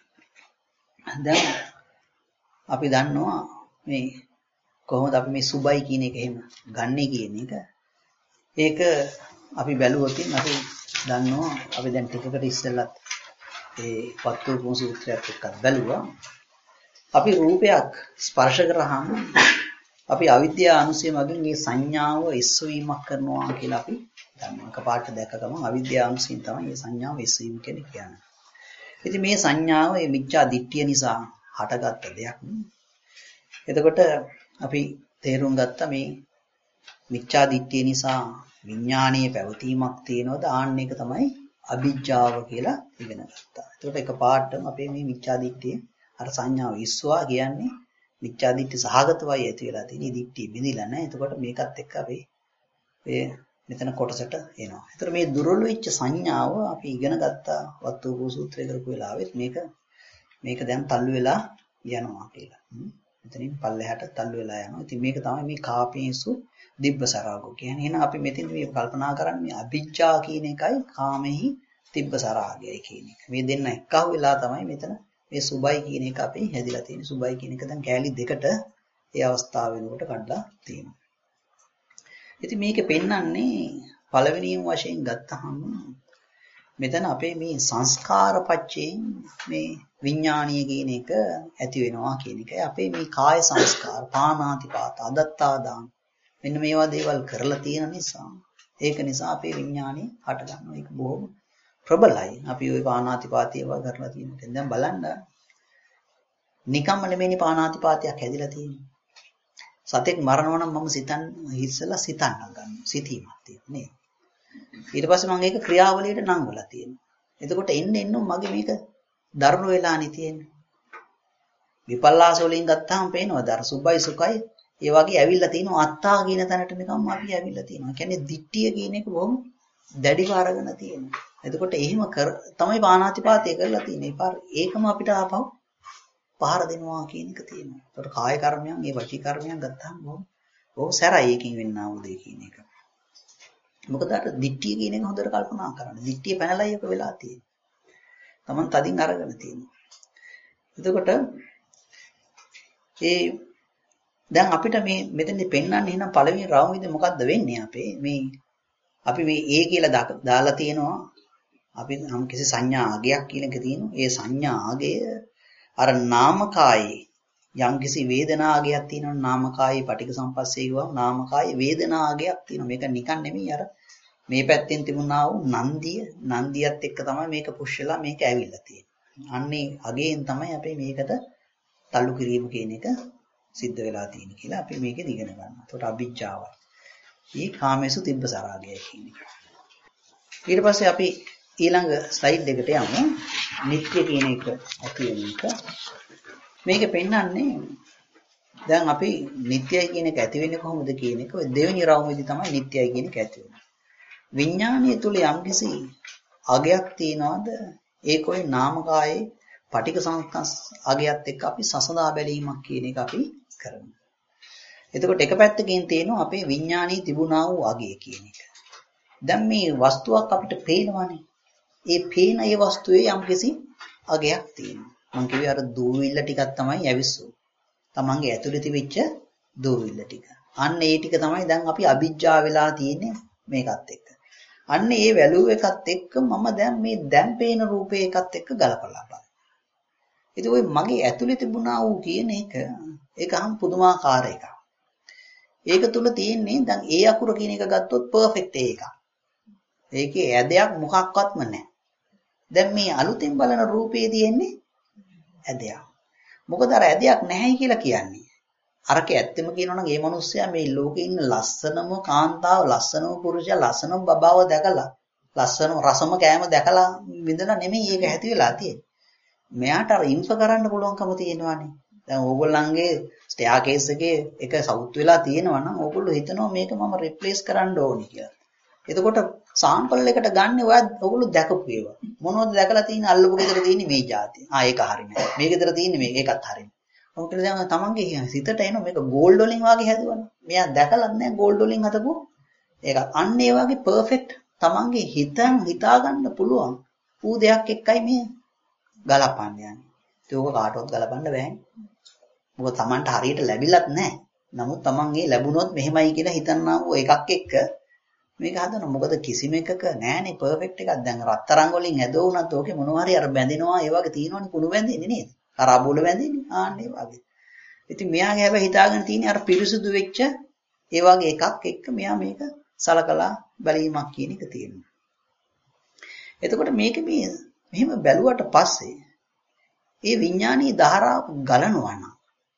දැන් අපි දන්නවා මේ කොහොමද අපි මේ සුබයි කියන එක එහෙම ගන්නෙ කියන එක. ඒක අපි බැලුවොත් අපි දන්නවා අපි දැන් ටිකකට ඉස්සෙල්ලත් ඒ පත්තුපුම සූත්‍රයත් එක්ක බැලුවා. අපි රූපයක් ස්පර්ශ කරාම අපි අවිද්‍යා අනුසය මගින් මේ සංඥාව ඉස්සවීමක් කරනවා කියලා අපි දන්නවා. එකපාරට දැක්ක ගමන් අවිද්‍යා අනුසයෙන් තමයි මේ සංඥාව ඉස්සවීම කියන්නේ. ඉතින් මේ සංඥාව මේ මිච්ඡා දිට්ඨිය නිසා හටගත්ත දෙයක්. එතකොට අපි තේරුම් ගත්ත මේ මිච්ඡා දිට්ඨිය නිසා විඥානීය පැවතීමක් තියෙනවද ආන්න එක තමයි අවිජ්ජාව කියලා ඉගෙන ගත්තා. එතකොට එකපාරටම අපේ මේ මිච්ඡා දිට්ඨිය අර සංඥාව ඉස්සුවා කියන්නේ මිච්ඡා දිට්ඨි සහගතවයි ඇති වෙලා තියෙන දිට්ඨිය බිඳිලා නැහැ. එතකොට මේකත් එක්ක අපි මේ මෙතන කොටසට එනවා. එතකොට මේ දුර්වල වෙච්ච සංඥාව අපි ඉගෙන ගත්තා වත්තුපෝ සූත්‍රය කරපු වෙලාවෙත් මේක මේක දැන් තල්ලු වෙලා යනවා කියලා. මෙතනින් පල්ලෙහාට තල්ලු වෙලා යනවා. ඉතින් මේක තමයි මේ කාපේසු දිබ්බසරාගෝ කියන්නේ. එහෙනම් අපි මෙතෙන්දී මේ කල්පනා කරන්නේ මේ අභිජ්ජා කියන එකයි කාමෙහි දිබ්බසරාගයයි කියන එක. මේ දෙන්න එක්කහුව වෙලා තමයි මෙතන මේ සුබයි කියන එක අපි හැදිලා තියෙන්නේ. සුබයි කියන එක දැන් කෑලි දෙකට ඒ අවස්ථාව වෙනකොට කඩලා තියෙනවා. ඉතින් මේකේ පෙන්වන්නේ පළවෙනිම වශයෙන් ගත්තහම මෙතන අපේ මේ සංස්කාර පච්චයෙන් මේ විඥානීය කියන එක ඇති වෙනවා කියන එකයි අපේ මේ කාය සංස්කාර පානාතිපාත අදත්තාදාන මෙන්න මේවා දේවල් කරලා තියෙන නිසා ඒක නිසා අපේ විඥානේ හට ගන්නවා ඒක බොහොම ප්‍රබලයි අපි ওই පානාතිපාතය ඒවා කරලා තියෙනවා දැන් බලන්න නිකම්ම නෙමෙයි පානාතිපාතයක් හැදිලා තියෙන්නේ සතෙක් මරනවා නම් මම සිතන් හිස්සලා සිතන්න ගන්නවා සිතීමක් තියෙනවා නේද ඊට පස්සේ මම ඒක ක්‍රියාවලියට නංවලා තියෙනවා. එතකොට එන්න එන්න මගේ මේක දරුණු වෙලානේ තියෙන්නේ. විපල්ලාස වලින් ගත්තාම පේනවා දර සුබයි සුඛයි ඒ වගේ ඇවිල්ලා තිනවා අත්තා කියන තැනට නිකම්ම අපි ඇවිල්ලා තියෙනවා. කියන්නේ දිට්ඨිය කියන එක බොහොම දැඩිව අරගෙන තියෙනවා. එතකොට එහෙම කර තමයි පාණාතිපාතය කරලා තියෙන්නේ. පාර ඒකම අපිට ආපහු පහර දෙනවා කියන එක තියෙනවා. එතකොට කාය කර්මයන්, ඒ වචී කර්මයන් ගත්තාම බොහොම බොහොම සැරයි එකකින් වෙන්නා වූ දෙය කියන එක. මොකද අර දිට්ඨිය කියන එක හොඳට කල්පනා කරන්න. දිට්ඨිය පැනලයි එක වෙලා තියෙන්නේ. Taman තදින් අරගෙන තියෙනවා. එතකොට ඒ දැන් අපිට මේ මෙතනදී පෙන්වන්නේ එහෙනම් පළවෙනි රාමුවේදී මොකද්ද වෙන්නේ අපේ මේ අපි මේ ඒ කියලා දාලා තියෙනවා. අපි නම් කිසි සංඥා ආගයක් කියන එක තියෙනවා. ඒ සංඥා ආගය අර නාමකායේ යම් කිසි වේදනා ආගයක් තියෙනවා. නාමකායේ පටික සම්පස්සේ ගියවම නාමකායේ වේදනා ආගයක් තියෙනවා. මේක නිකන් නෙමෙයි අර මේ පැත්තෙන් තිබුණා වූ නන්දිය නන්දියත් එක්ක තමයි මේක පුෂ්‍යලා මේක ඇවිල්ලා තියෙන්නේ. අන්නේ අගයෙන් තමයි අපි මේකට තල්ලු කිරීම කියන එක සිද්ධ වෙලා තියෙන්නේ කියලා අපි මේකේ ඉගෙන ගන්නවා. ඒකට අභිජ්ජාවයි. මේ කාමේසු තිබ්බ සරාගය කියන එක. ඊට පස්සේ අපි ඊළඟ ස්ලයිඩ් එකට යමු. නිත්‍ය කියන එක ඇති වෙන එක. මේක පෙන්වන්නේ දැන් අපි නිත්‍යයි කියන එක ඇති වෙන්නේ කොහොමද කියන එක ඔය දෙවෙනි රාමුවේදී තමයි නිත්‍යයි කියන එක ඇති වෙන්නේ. විඥානීය තුල යම්කිසි අගයක් තියනවාද ඒක ඔය නාමකායේ පටික සංස්කස් අගයත් එක්ක අපි සසඳා බැලීමක් කියන එක අපි කරනවා. එතකොට එක පැත්තකින් තියෙනවා අපේ විඥානීය තිබුණා වූ අගය කියන එක. දැන් මේ වස්තුවක් අපිට පේනවනේ. ඒ පේන ඒ වස්තුවේ යම්කිසි අගයක් තියෙනවා. මම කිව්වේ අර දූවිල්ල ටිකක් තමයි ඇවිස්සුවේ. තමන්ගේ ඇතුලේ තිබිච්ච දූවිල්ල ටික. අන්න ඒ ටික තමයි දැන් අපි අභිජ්ජා වෙලා තියෙන්නේ මේකත් එක්ක. අන්න ඒ වැලුව එකත් එක්ක මම දැන් මේ දැන් පේන රූපේ එකත් එක්ක ගලපලා බලනවා. ඉතින් ওই මගේ ඇතුලේ තිබුණා වූ කියන එක ඒක හම් පුදුමාකාර එකක්. ඒක තුල තියෙන්නේ දැන් ඒ අකුර කියන එක ගත්තොත් පර්ෆෙක්ට් එකක්. ඒකේ ඇදයක් මොකක්වත්ම නැහැ. දැන් මේ අලුතෙන් බලන රූපේ තියෙන්නේ ඇදයක්. මොකද අර ඇදයක් නැහැයි කියලා කියන්නේ. අරක ඇත්තම කියනවනම් මේ මිනිස්සයා මේ ලෝකේ ඉන්න ලස්සනම කාන්තාව, ලස්සනම පුරුෂයා, ලස්සනම බබාව දැකලා, ලස්සනම රසම කෑම දැකලා විඳලා නෙමෙයි ඒක ඇති වෙලා තියෙන්නේ. මෙයාට අර ඉන්ෆ කරන්න පුළුවන්කම තියෙනවානේ. දැන් ඕගොල්ලන්ගේ ස්ටෙයාකේස් එකේ එක සවුත් වෙලා තියෙනවා නම් ඕගොල්ලෝ හිතනවා මේක මම රිප්ලේස් කරන්න ඕනේ කියලා. එතකොට සාම්පල් එකට ගන්න ඔයා ඕගොල්ලෝ දැකපු ඒවා. මොනවද දැකලා තියෙන්නේ අල්ලපු ගෙදර තියෙන්නේ මේ જાතිය. ආ ඒක හරිනේ. මේ ගෙදර තියෙන්නේ මේක ඒකත් හරිනේ. මොකද දැන් තමන්ගේ හිතට එන මේක ගෝල්ඩ් වලින් වාගේ හැදුවනේ. මෙයා දැකලා නැහැ ගෝල්ඩ් වලින් හදපු ඒක. අන්න ඒ වගේ පර්ෆෙක්ට් තමන්ගේ හිතන් හිතා ගන්න පුළුවන් ඌ දෙයක් එක්කයි මේ ගලපන්න යන්නේ. ඒක කාටවත් ගලපන්න බෑනේ. මොකද තමන්ට හරියට ලැබිලත් නැහැ. නමුත් තමන් ඒ ලැබුණොත් මෙහෙමයි කියලා හිතන්නා වූ එකක් එක්ක මේක හදනවා. මොකද කිසිම එකක නැහැනේ පර්ෆෙක්ට් එකක්. දැන් රත්තරන් වලින් හැදුවුණත් ඕකේ මොනවා හරි අර බැඳෙනවා ඒ වගේ තියෙනවනේ කුණු බැඳෙන්නේ නේද? අර අබුල බැඳෙන්නේ. ආන්න ඒ වගේ. ඉතින් මෙයාගේ හැබැයි හිතාගෙන තියෙන්නේ අර පිරිසුදු වෙච්ච ඒ වගේ එකක් එක්ක මෙයා මේක සලකලා බැලීමක් කියන එක තියෙනවා. එතකොට මේක මේ මෙහෙම බැලුවට පස්සේ ඒ විඥානීය ධාරාව ගලනවා නම්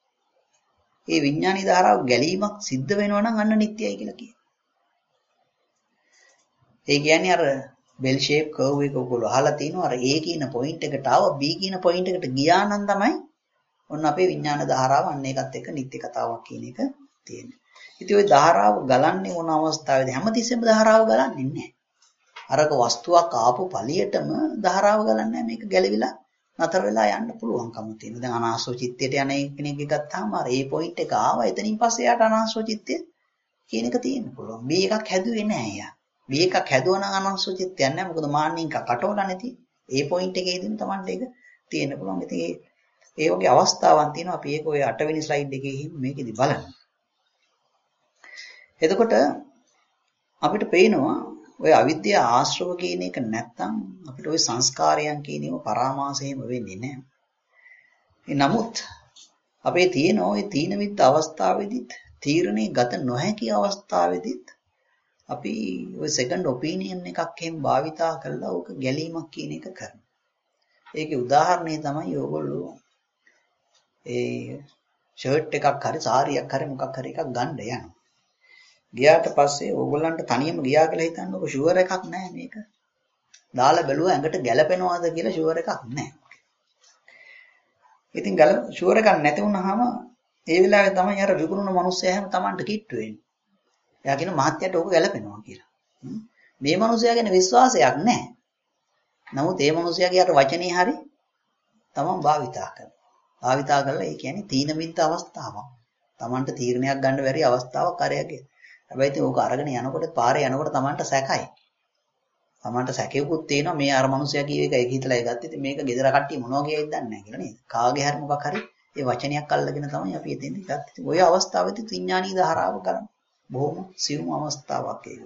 ඒ විඥානීය ධාරාව ගැලීමක් සිද්ධ වෙනවා නම් අන්න නිට්ටයයි කියලා කියනවා. ඒ කියන්නේ අර බෙල් ෂේප් කර්ව් එක ඔයගොල්ලෝ අහලා තිනවා අර A කියන පොයින්ට් එකට ආව B කියන පොයින්ට් එකට ගියා නම් තමයි ඔන්න අපේ විඥාන ධාරාව අන්න ඒකත් එක්ක නිත්‍ය කතාවක් කියන එක තියෙන්නේ. ඉතින් ওই ධාරාව ගලන්නේ මොන අවස්ථාවේද? හැමතිස්සෙම ධාරාව ගලන්නේ නැහැ. අරක වස්තුවක් ආපු පළියටම ධාරාව ගලන්නේ නැහැ. මේක ගැලවිලා නතර වෙලා යන්න පුළුවන්කම තියෙනවා. දැන් අනාශ්‍රව චිත්තයට යන කෙනෙක් ගත්තාම අර ඒ පොයින්ට් එක ආවා. එතනින් පස්සේ යාට අනාශ්‍රව චිත්තය කියන එක තියෙන්න පුළුවන්. B එකක් හැදුවේ නැහැ යා. B එකක් හැදුවා නම් අනාශ්‍රව චිත්තයක් නැහැ. මොකද මාන්නින් කටවලා නැති. ඒ පොයින්ට් එකේදීම Tamanට ඒක තියෙන්න පුළුවන්. ඉතින් ඒ ඒ වගේ අවස්ථාවන් තියෙනවා. අපි ඒක ඔය අට වෙනි ස්ලයිඩ් එකේ මේකෙදි බලන්න. එතකොට අපිට පේනවා ඔය අවිද්‍යාව ආශ්‍රව කියන එක නැත්තම් අපිට ওই සංස්කාරයන් කියන ඒවා පරාමාසයෙම වෙන්නේ නැහැ. නමුත් අපේ තියෙන ওই තීන මිද්ද අවස්ථාවේදීත් තීරණේ ගත නොහැකි අවස්ථාවේදීත් අපි ওই සෙකන්ඩ් ඔපිනියන් එකක් එහෙම භාවිතා කරලා ඕක ගැලීමක් කියන එක කරනවා. ඒකේ උදාහරණය තමයි ඕගොල්ලෝ ඒ ෂර්ට් එකක් හරි සාරියක් හරි මොකක් හරි එකක් ගන්න යනවා. ගියාට පස්සේ ඕගොල්ලන්ට තනියම ගියා කියලා හිතන්නකො ෂුවර් එකක් නැහැ මේක. දාලා බැලුවා ඇඟට ගැලපෙනවද කියලා ෂුවර් එකක් නැහැ. ඉතින් ගල ෂුවර් එකක් නැති වුනහම ඒ වෙලාවේ තමයි අර විකුණන මිනිස්සයා හැම Tamanට කිට්ටු වෙන්නේ. එයා කියන මහත්යට ඕක ගැලපෙනවා කියලා. මේ මිනිස්සයා ගැන විශ්වාසයක් නැහැ. නමුත් ඒ මිනිස්සයාගේ අර වචනේ හරි Taman භාවිතා කරනවා. භාවිතා කරලා ඒ කියන්නේ තීන මිද්ද අවස්ථාවක්. Tamanට තීරණයක් ගන්න බැරි අවස්ථාවක් අරයගේ. හැබැයි ඉතින් ඕක අරගෙන යනකොට පාරේ යනකොට Tamanට සැකයි. Tamanට සැකයකුත් තියෙනවා මේ අර මිනිස්සයා කීව එක ඒක හිතලා ඒ ගත්තේ. ඉතින් මේක ගෙදර කට්ටිය මොනවා කියයිද දන්නේ නැහැ කියලා නේද? කාගේ හරි මොකක් හරි ඒ වචනයක් අල්ලගෙන තමයි අපි එතෙන්ද ගත්තේ. ඉතින් ওই අවස්ථාවේදී විඥානීය ධාරාව කරන බොහොම සියුම් අවස්ථාවක් ඒක.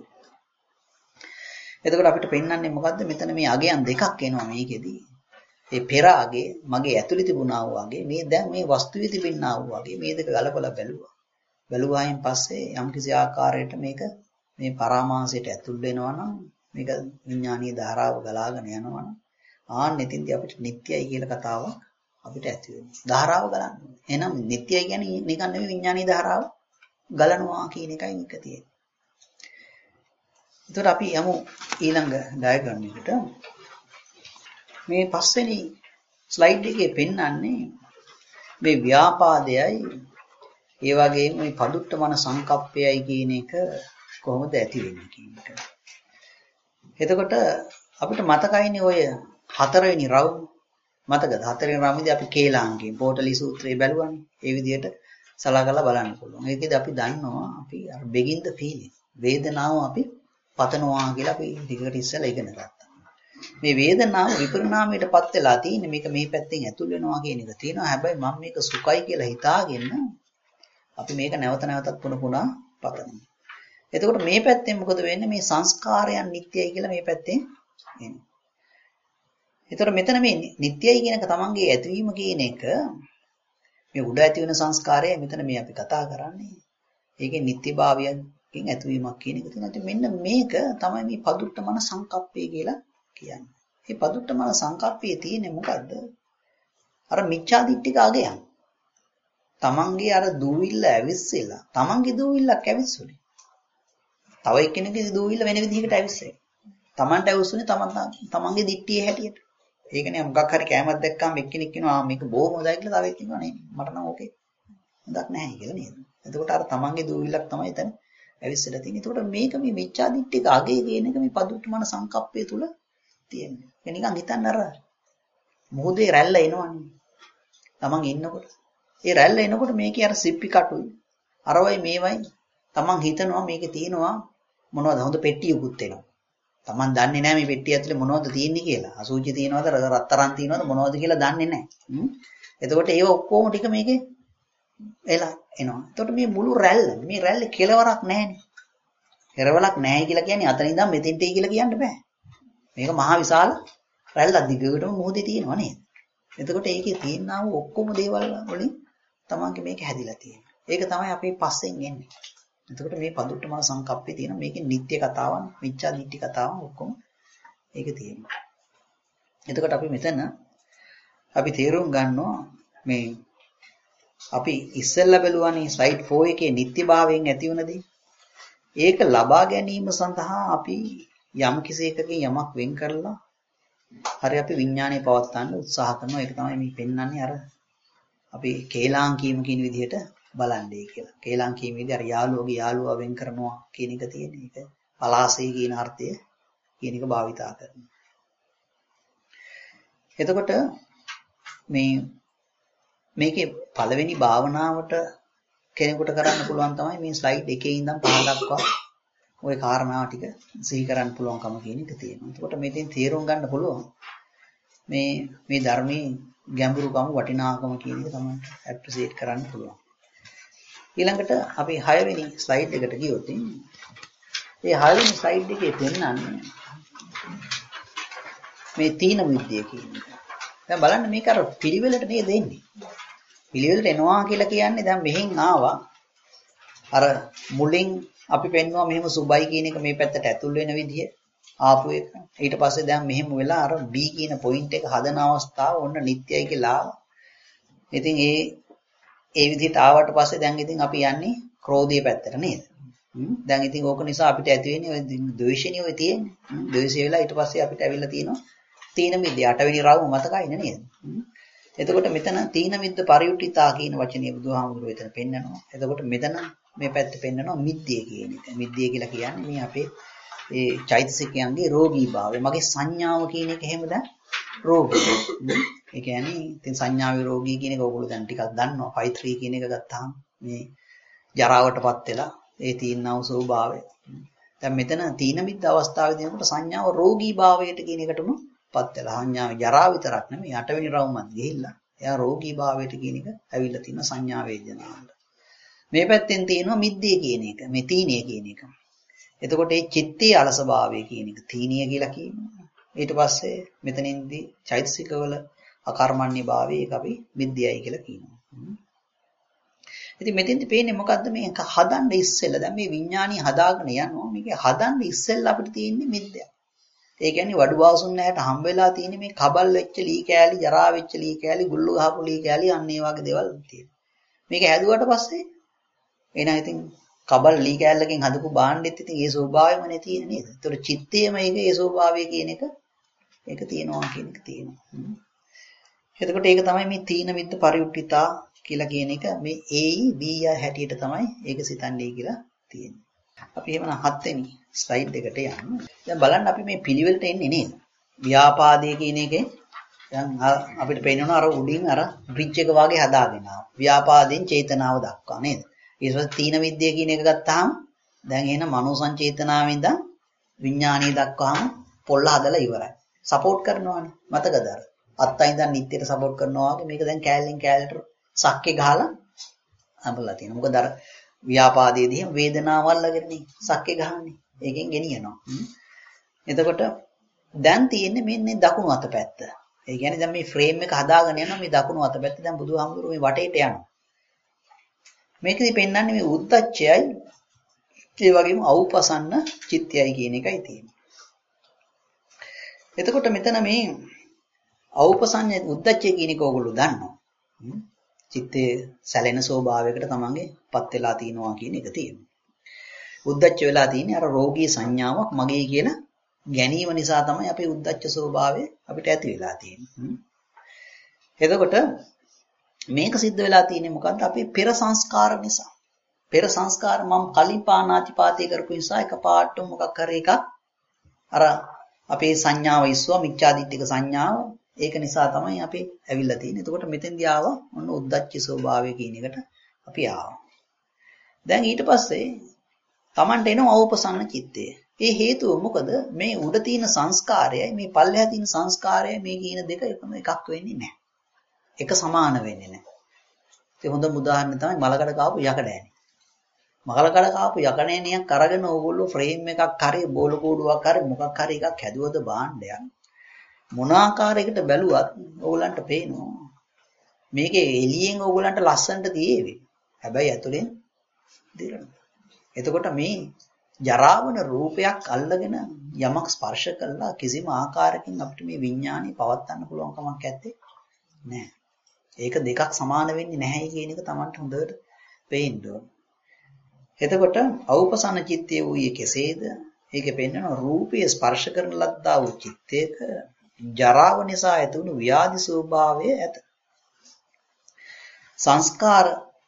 එතකොට අපිට පෙන්වන්නේ මොකද්ද? මෙතන මේ අගයන් දෙකක් එනවා මේකෙදී. ඒ පෙර අගේ මගේ ඇතුළේ තිබුණා වූ අගේ මේ දැන් මේ වස්තුවේ තිබෙනා වූ අගේ මේ දෙක ගලපලා බැලුවා. බැලුවායින් පස්සේ යම්කිසි ආකාරයකට මේක මේ පරාමාසයට ඇතුල් වෙනවා නම් මේක විඥානීය ධාරාව ගලාගෙන යනවා නම් ආන්න එතින්දී අපිට නිට්ටයයි කියලා කතාවක් අපිට ඇති වෙනවා. ධාරාව ගලන්නේ. එහෙනම් නිට්ටයයි කියන්නේ නිකන් නෙවෙයි විඥානීය ධාරාව ගලනවා කියන එකයි මේක තියෙන්නේ. ඒතර අපි යමු ඊළඟ ඩයග්‍රෑම් එකට. මේ පස්වෙනි ස්ලයිඩ් එකේ පෙන්වන්නේ මේ ව්‍යාපාදයයි ඒ වගේම මේ පදුට්ට මන සංකප්පයයි කියන එක කොහොමද ඇති වෙන්නේ කියන එක. එතකොට අපිට මතකයිනේ ඔය හතරවෙනි රවුම මතකද? හතරවෙනි රවුමේදී අපි කේලාංගේ පොටලි සූත්‍රය බැලුවානේ. ඒ විදිහට සලකලා බලන්න පුළුවන්. ඒකෙදි අපි දන්නවා අපි අර begin the feeling වේදනාව අපි පතනවා කියලා අපි ටිකට ඉස්සෙල්ලා ඉගෙන ගත්තා. මේ වේදනාව විපරිණාමයටපත් වෙලා තියෙන්නේ මේක මේ පැත්තෙන් ඇතුල් වෙනවා කියන එක තියෙනවා. හැබැයි මම මේක සුඛයි කියලා හිතාගෙන අපි මේක නැවත නැවතත් පුන පුනා පතනවා. එතකොට මේ පැත්තෙන් මොකද වෙන්නේ? මේ සංස්කාරයන් නිට්ටයයි කියලා මේ පැත්තෙන් එනවා. එතකොට මෙතන මේ නිට්ටයයි කියන එක තමන්ගේ ඇතිවීම කියන එක මේ උඩ ඇති වෙන සංස්කාරය මෙතන මේ අපි කතා කරන්නේ. ඒකේ නිට්ටයභාවයෙන් ඇතිවීමක් කියන එක තියෙනවා. ඉතින් මෙන්න මේක තමයි මේ පදුට්ට මන සංකප්පය කියලා කියන්නේ. මේ පදුට්ට මන සංකප්පයේ තියෙන්නේ මොකද්ද? අර මිච්ඡා දිට්ඨික අගයන්. තමන්ගේ අර දූවිල්ල ඇවිස්සෙලා තමන්ගේ දූවිල්ලක් ඇවිස්සුනේ. තව එක්කෙනෙකුගේ දූවිල්ල වෙන විදිහකට ඇවිස්සෙයි. තමන්ට ඇවිස්සුනේ තමන් තමන්ගේ දිට්ඨියේ හැටියට. ඒකනේ මොකක් හරි කැමයක් දැක්කම එක්කෙනෙක් කියනවා මේක බොහොම හොඳයි කියලා තව එක්කෙනෙක් කියනවා නේ මට නම් ඕකේ හොඳක් නැහැ කියලා නේද? එතකොට අර තමන්ගේ දූවිල්ලක් තමයි එතන ඇවිස්සලා තියෙන්නේ. එතකොට මේක මේ මිච්ඡා දිට්ඨික අගේ කියන එක මේ පදුට්ට මන සංකප්පය තුල තියෙන්නේ. ඒ නිකන් හිතන්න අර මොහොතේ රැල්ල එනවනේ. තමන් ඉන්නකොට ඒ රැල්ල එනකොට මේකේ අර සිප්පි කටුයි අරවයි මේවයි තමන් හිතනවා මේකේ තියෙනවා මොනවද හොඳ පෙට්ටියකුත් එනවා. තමන් දන්නේ නැහැ මේ පෙට්ටිය ඇතුලේ මොනවද තියෙන්නේ කියලා. අසුචි තියෙනවද රත්තරන් තියෙනවද මොනවද කියලා දන්නේ නැහැ. එතකොට ඒව ඔක්කොම ටික මේකේ එලා එනවා. එතකොට මේ මුළු රැල්ල මේ රැල්ලේ කෙලවරක් නැහැනේ. කෙලවරක් නැහැ කියලා කියන්නේ අතන ඉඳන් මෙතෙන්ට කියලා කියන්න බෑ. මේක මහා විශාල රැල්ලක් දිගටම මොහොතේ තියෙනවා නේද? එතකොට ඒකේ තියෙනා වූ ඔක්කොම දේවල් වලින් තමයි මේක හැදිලා තියෙන්නේ. ඒක තමයි අපි පස්සෙන් එන්නේ. එතකොට මේ පදුට්ට මන සංකප්පේ තියෙන මේකේ නිත්‍ය කතාවන්, මිච්ඡා දිට්ඨි කතාවන් ඔක්කොම ඒක තියෙනවා. එතකොට අපි මෙතන අපි තේරුම් ගන්නවා මේ අපි ඉස්සෙල්ලා බැලුවානේ ස්ලයිඩ් ෆෝර් එකේ නිත්‍යභාවයෙන් ඇති වෙන දේ. ඒක ලබා ගැනීම සඳහා අපි යම් කිසි එකකින් යමක් වෙන් කරලා හරි අපි විඥානය පවත්වන්න උත්සාහ කරනවා. ඒක තමයි මේ පෙන්වන්නේ අර අපි කේලාම් කීම කියන විදිහට බලන්නේ කියලා. කේලාම් කීම විදිහ අර යාළුවගේ යාළුවා වෙන් කරනවා කියන එක තියෙන එක. පලාසී කියන අර්ථය කියන එක භාවිතා කරනවා. එතකොට මේ මේකේ පළවෙනි භාවනාවට කෙනෙකුට කරන්න පුළුවන් තමයි මේ ස්ලයිඩ් එකේ ඉඳන් පහ දක්වා ওই කාරණා ටික සිහි කරන්න පුළුවන්කම කියන එක තියෙනවා. එතකොට මේකෙන් තේරුම් ගන්න පුළුවන් මේ මේ ධර්මයේ ගැඹුරුකම වටිනාකම කියන එක තමයි ඇප්‍රීසියේට් කරන්න පුළුවන්. ඊළඟට අපි හය වෙනි ස්ලයිඩ් එකට ගියොත් ඒ හයවෙනි ස්ලයිඩ් එකේ පෙන්නන්නේ මේ තීන විද්‍ය කියන එක. දැන් බලන්න මේක අර පිළිවෙලට නේද එන්නේ. පිළිවෙලට එනවා කියලා කියන්නේ දැන් මෙහෙන් ආවා. අර මුලින් අපි පෙන්නවා මෙහෙම සුබයි කියන එක මේ පැත්තට ඇතුල් වෙන විදිය ආපු එක. ඊට පස්සේ දැන් මෙහෙම වෙලා අර B කියන පොයින්ට් එක හදන අවස්ථාව ඔන්න නිට්ටයයි කියලා ආවා. ඉතින් ඒ ඒ විදිහට ආවට පස්සේ දැන් ඉතින් අපි යන්නේ ක්‍රෝධයේ පැත්තට නේද? දැන් ඉතින් ඕක නිසා අපිට ඇති වෙන්නේ ඔය ද්වේෂණිය ඔය තියෙන්නේ. ද්වේෂය වෙලා ඊට පස්සේ අපිට ඇවිල්ලා තියෙනවා තීන මිද්ද අටවෙනි රාගම මතකයිනේ නේද? එතකොට මෙතන තීන මිද්ද පරියුටිතා කියන වචනේ බුදුහාමුදුරුවෝ එතන පෙන්නනවා. එතකොට මෙතන මේ පැත්තේ පෙන්නනවා මිද්දේ කියන එක. මිද්දේ කියලා කියන්නේ මේ අපේ ඒ චෛතසිකයන්ගේ රෝගීභාවය. මගේ සංඥාව කියන එක එහෙමද? රෝගී. ඒ කියන්නේ ඉතින් සංඥාවේ රෝගී කියන එක ඕගොල්ලෝ දැන් ටිකක් දන්නවා. ෆයිව් ත්‍රී කියන එක ගත්තාම මේ ජරාවටපත් වෙලා ඒ තීනව ස්වභාවය. දැන් මෙතන තීන මිද්ද අවස්ථාවේදී නේද සංඥාව රෝගී භාවයට කියන එකටම පත් වෙලා. සංඥාව ජරාව විතරක් නෙමෙයි අටවෙනි රවුමත් ගිහිල්ලා. එයා රෝගී භාවයට කියන එක ඇවිල්ලා තියෙන සංඥා වේදනාවල. මේ පැත්තෙන් තියෙනවා මිද්දේ කියන එක. මේ තීනිය කියන එක. එතකොට මේ චිත්තේ අලස භාවය කියන එක තීනිය කියලා කියනවා. ඊට පස්සේ මෙතනින්දී චෛතසිකවල අකර්මණ්‍ය භාවය ඒක අපි මිද්දයයි කියලා කියනවා. ඉතින් මෙතෙන්දි පේන්නේ මොකද්ද මේක හදන්න ඉස්සෙල්ලා දැන් මේ විඥානිය හදාගෙන යනවා මේක හදන්න ඉස්සෙල්ලා අපිට තියෙන්නේ මිද්දය. ඒ කියන්නේ වඩු වාසුන් නැහැට හම්බ වෙලා තියෙන්නේ මේ කබල් වෙච්ච ලී කෑලි, ජරා වෙච්ච ලී කෑලි, ගුල්ල ගහපු ලී කෑලි අන්න ඒ වගේ දේවල් තියෙනවා. මේක හැදුවට පස්සේ එනයි ඉතින් කබල් ලී කෑල්ලකින් හදපු භාණ්ඩෙත් ඉතින් ඒ ස්වභාවයමනේ තියෙන්නේ නේද? ඒතර චිත්තයේම ඒක ඒ ස්වභාවය කියන එක ඒක තියෙනවා කියන එක තියෙනවා. එතකොට ඒක තමයි මේ තීන මිද්ද පරිඋට්ඨිතා කියලා කියන එක මේ A B හැටියට තමයි ඒක සිතන්නේ කියලා තියෙන්නේ. අපි එහෙමනම් හත් වෙනි ස්ලයිඩ් එකට යමු. දැන් බලන්න අපි මේ පිළිවෙලට එන්නේ නේද? ව්‍යාපාදයේ කියන එකේ දැන් අපිට පේනවා අර උඩින් අර බ්‍රිජ් එක වගේ හදාගෙන ආවා. ව්‍යාපාදයෙන් චේතනාව දක්වා නේද? ඊට පස්සේ තීන විද්‍ය කියන එක ගත්තාම දැන් එන මනෝ සංචේතනාවෙන් ඉඳන් විඥානීය දක්වාම පොල්ල හදලා ඉවරයි. සපෝට් කරනවානේ. මතකද අර? අත්තයි ඉඳන් නිට්ටයට සපෝට් කරනවා වගේ මේක දැන් කෑල්ලෙන් කෑල්ලට සක්කේ ගහලා අඹලා තියෙනවා. මොකද අර ව්‍යාපාදයේදී වේදනාවල් අල්ලගෙන සක්කේ ගහන්නේ. ඒකෙන් ගෙනියනවා. එතකොට දැන් තියෙන්නේ මෙන්න දකුණු අත පැත්ත. ඒ කියන්නේ දැන් මේ ෆ්‍රේම් එක හදාගෙන යනවා මේ දකුණු අත පැත්ත දැන් බුදුහාමුදුරුවෝ මේ වටේට යනවා. මේකදී පෙන්වන්නේ මේ උද්දච්චයයි ඒ වගේම අවුපසන්න චිත්තයයි කියන එකයි තියෙන්නේ. එතකොට මෙතන මේ අවුපසන්න උද්දච්චය කියන එක ඕගොල්ලෝ දන්නවා. චිත්තේ සැලෙන ස්වභාවයකට තමන්ගේ පත් වෙලා තිනවා කියන එක තියෙනවා. උද්දච්ච වෙලා තියෙන්නේ අර රෝගී සංඥාවක් මගේ කියලා ගැනීම නිසා තමයි අපේ උද්දච්ච ස්වභාවය අපිට ඇති වෙලා තියෙන්නේ. එතකොට මේක සිද්ධ වෙලා තියෙන්නේ මොකද්ද? අපේ පෙර සංස්කාර නිසා. පෙර සංස්කාර මම කලින් පානාතිපාතය කරපු නිසා එකපාරට මොකක් කර එකක් අර අපේ සංඥාව ඉස්සුවා මිච්ඡාදිට්ඨික සංඥාව ඒක නිසා තමයි අපි ඇවිල්ලා තියෙන්නේ. එතකොට මෙතෙන්දී ආවා ඔන්න උද්දච්ච ස්වභාවය කියන එකට අපි ආවා. දැන් ඊට පස්සේ Tamanට එනවා අවුපසන්න චිත්තය. ඒ හේතුව මොකද? මේ උඩ තියෙන සංස්කාරයයි මේ පල්ලෙහා තියෙන සංස්කාරයයි මේ කියන දෙක එකම එකක් වෙන්නේ නැහැ. එක සමාන වෙන්නේ නැහැ. ඒ හොඳම උදාහරණය තමයි මලකඩ කාපු යකඩ ඇණි. මලකඩ කාපු යකඩ ඇණියක් අරගෙන ඕගොල්ලෝ ෆ්‍රේම් එකක් හරි බෝල කූඩුවක් හරි මොකක් හරි එකක් හැදුවද භාණ්ඩයක් මොන ආකාරයකට බැලුවත් ඕගොල්ලන්ට පේනවා මේකේ එළියෙන් ඕගොල්ලන්ට ලස්සනට තියේවි. හැබැයි ඇතුලෙන් දිරනවා. එතකොට මේ ජරාවන රූපයක් අල්ලගෙන යමක් ස්පර්ශ කළා කිසිම ආකාරයකින් අපිට මේ විඥානය පවත්වන්න පුළුවන් කමක් නැත්තේ නෑ. ඒක දෙකක් සමාන වෙන්නේ නැහැ කියන එක Tamanට හොඳට පේන්න ඕන. එතකොට අවුපසන්න චිත්තය වූයේ කෙසේද? ඒකේ පෙන්නන රූපය ස්පර්ශ කරන ලද්දා වූ චිත්තයක ජරාව නිසා ඇතිවුණු ව්‍යාධි ස්වභාවය ඇත. සංස්කාර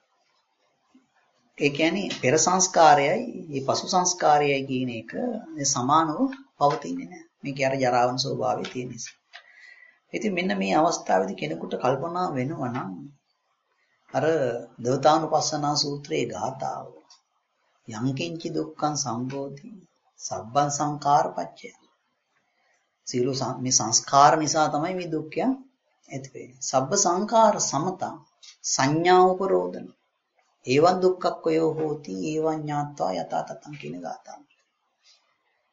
ඒ කියන්නේ පෙර සංස්කාරයයි මේ පසු සංස්කාරයයි කියන එක සමානව පවතින්නේ නැහැ. මේකේ අර ජරාවන ස්වභාවය තියෙන නිසා. ඉතින් මෙන්න මේ අවස්ථාවේදී කෙනෙකුට කල්පනා වෙනවා නම් අර දවතානුපස්සනා සූත්‍රයේ ගාථාව යංකින්චි දුක්ඛං සම්බෝධි සබ්බං සංඛාරපච්චය. සියලු මේ සංස්කාර නිසා තමයි මේ දුක්ඛය ඇති වෙන්නේ. සබ්බ සංඛාර සමතං සංඥා උපරෝධන ඒවන් දුක්ඛක්ඛයෝ හෝති ඒවන් ඥාත්වා යථා තතං කියන ගාථාව.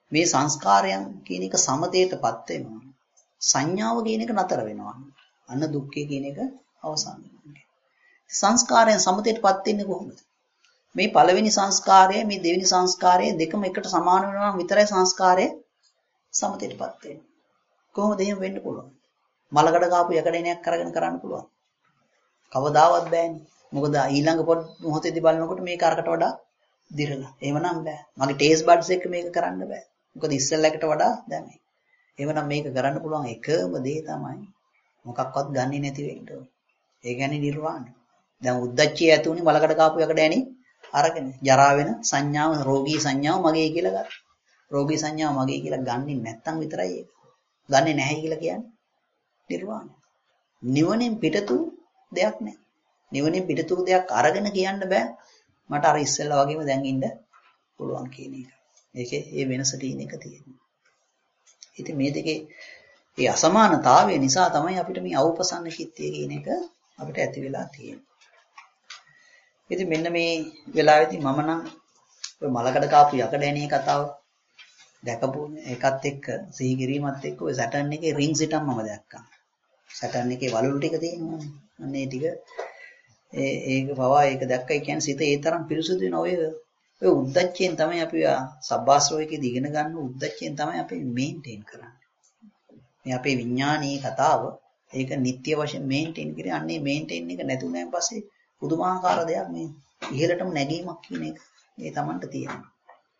මේ සංස්කාරයන් කියන එක සමතේටපත් වෙනවා. සංඥාව කියන එක නතර වෙනවා. අන්න දුක්ඛය කියන එක අවසන් වෙනවා. සංස්කාරයන් සමතේටපත් වෙන්නේ කොහොමද? මේ පළවෙනි සංස්කාරය මේ දෙවෙනි සංස්කාරය දෙකම එකට සමාන වෙනවා නම් විතරයි සංස්කාරය සමතේටපත් වෙන්නේ. කොහොමද එහෙම වෙන්න පුළුවන්? මලකඩ කාපු යකඩේනයක් අරගෙන කරන්න පුළුවන්. කවදාවත් බෑනේ. මොකද ඊළඟ පොත් මොහොතේදී බලනකොට මේක අරකට වඩා දිරලා. එහෙමනම් බෑ. මගේ ටේස්ට් බඩ්ස් එක මේක කරන්න බෑ. මොකද ඉස්සෙල්ලා එකට වඩා දැන් මේ. එහෙමනම් මේක කරන්න පුළුවන් එකම දේ තමයි මොකක්වත් ගන්නෙ නැති වෙන්න ඕනේ. ඒ කියන්නේ නිර්වාණය. දැන් උද්දච්චය ඇති උනේ මලකඩ කාපු යකඩ ඇනේ අරගෙන ජරා වෙන සංඥාව රෝගී සංඥාව මගේ කියලා ගන්න. රෝගී සංඥාව මගේ කියලා ගන්නෙ නැත්තම් විතරයි ඒක. ගන්නෙ නැහැ කියලා කියන්නේ නිර්වාණය. නිවනෙන් පිටතු දෙයක් නැහැ. නිවනෙන් පිටතු දෙයක් අරගෙන කියන්න බෑ. මට අර ඉස්සෙල්ලා වගේම දැන් ඉන්න පුළුවන් කියන එක. ඒකේ මේ වෙනස තියෙන එක තියෙනවා. ඉතින් මේ දෙකේ මේ අසමානතාවය නිසා තමයි අපිට මේ අවපසන්න චිත්තය කියන එක අපිට ඇති වෙලා තියෙන්නේ. ඉතින් මෙන්න මේ වෙලාවේදී මම නම් ඔය මලකඩ කාපු යකඩ ඇණේ කතාව දැකපු එකත් එක්ක සිහි කිරීමත් එක්ක ඔය සැටර්න් එකේ රින්ග්ස් ඉටම් මම දැක්කා. සැටර්න් එකේ වලලු ටික තියෙනවානේ. අන්න ඒ ටික ඒ ඒක පවා ඒක දැක්ක. ඒ කියන්නේ සිත ඒ තරම් පිරිසුදු වෙන ඔය ඔය උද්දච්චයෙන් තමයි අපි සබ්බාශ්‍රවයකදී ඉගෙන ගන්න උද්දච්චයෙන් තමයි අපි මේන්ටේන් කරන්නේ. මේ අපේ විඥානීය කතාව ඒක නිත්‍ය වශයෙන් මේන්ටේන් කරේ. අන්නේ මේන්ටේන් එක නැතුණාන් පස්සේ පුදුමාකාර දෙයක් මේ ඉහළටම නැගීමක් කියන එක මේ Tamanට තියෙනවා.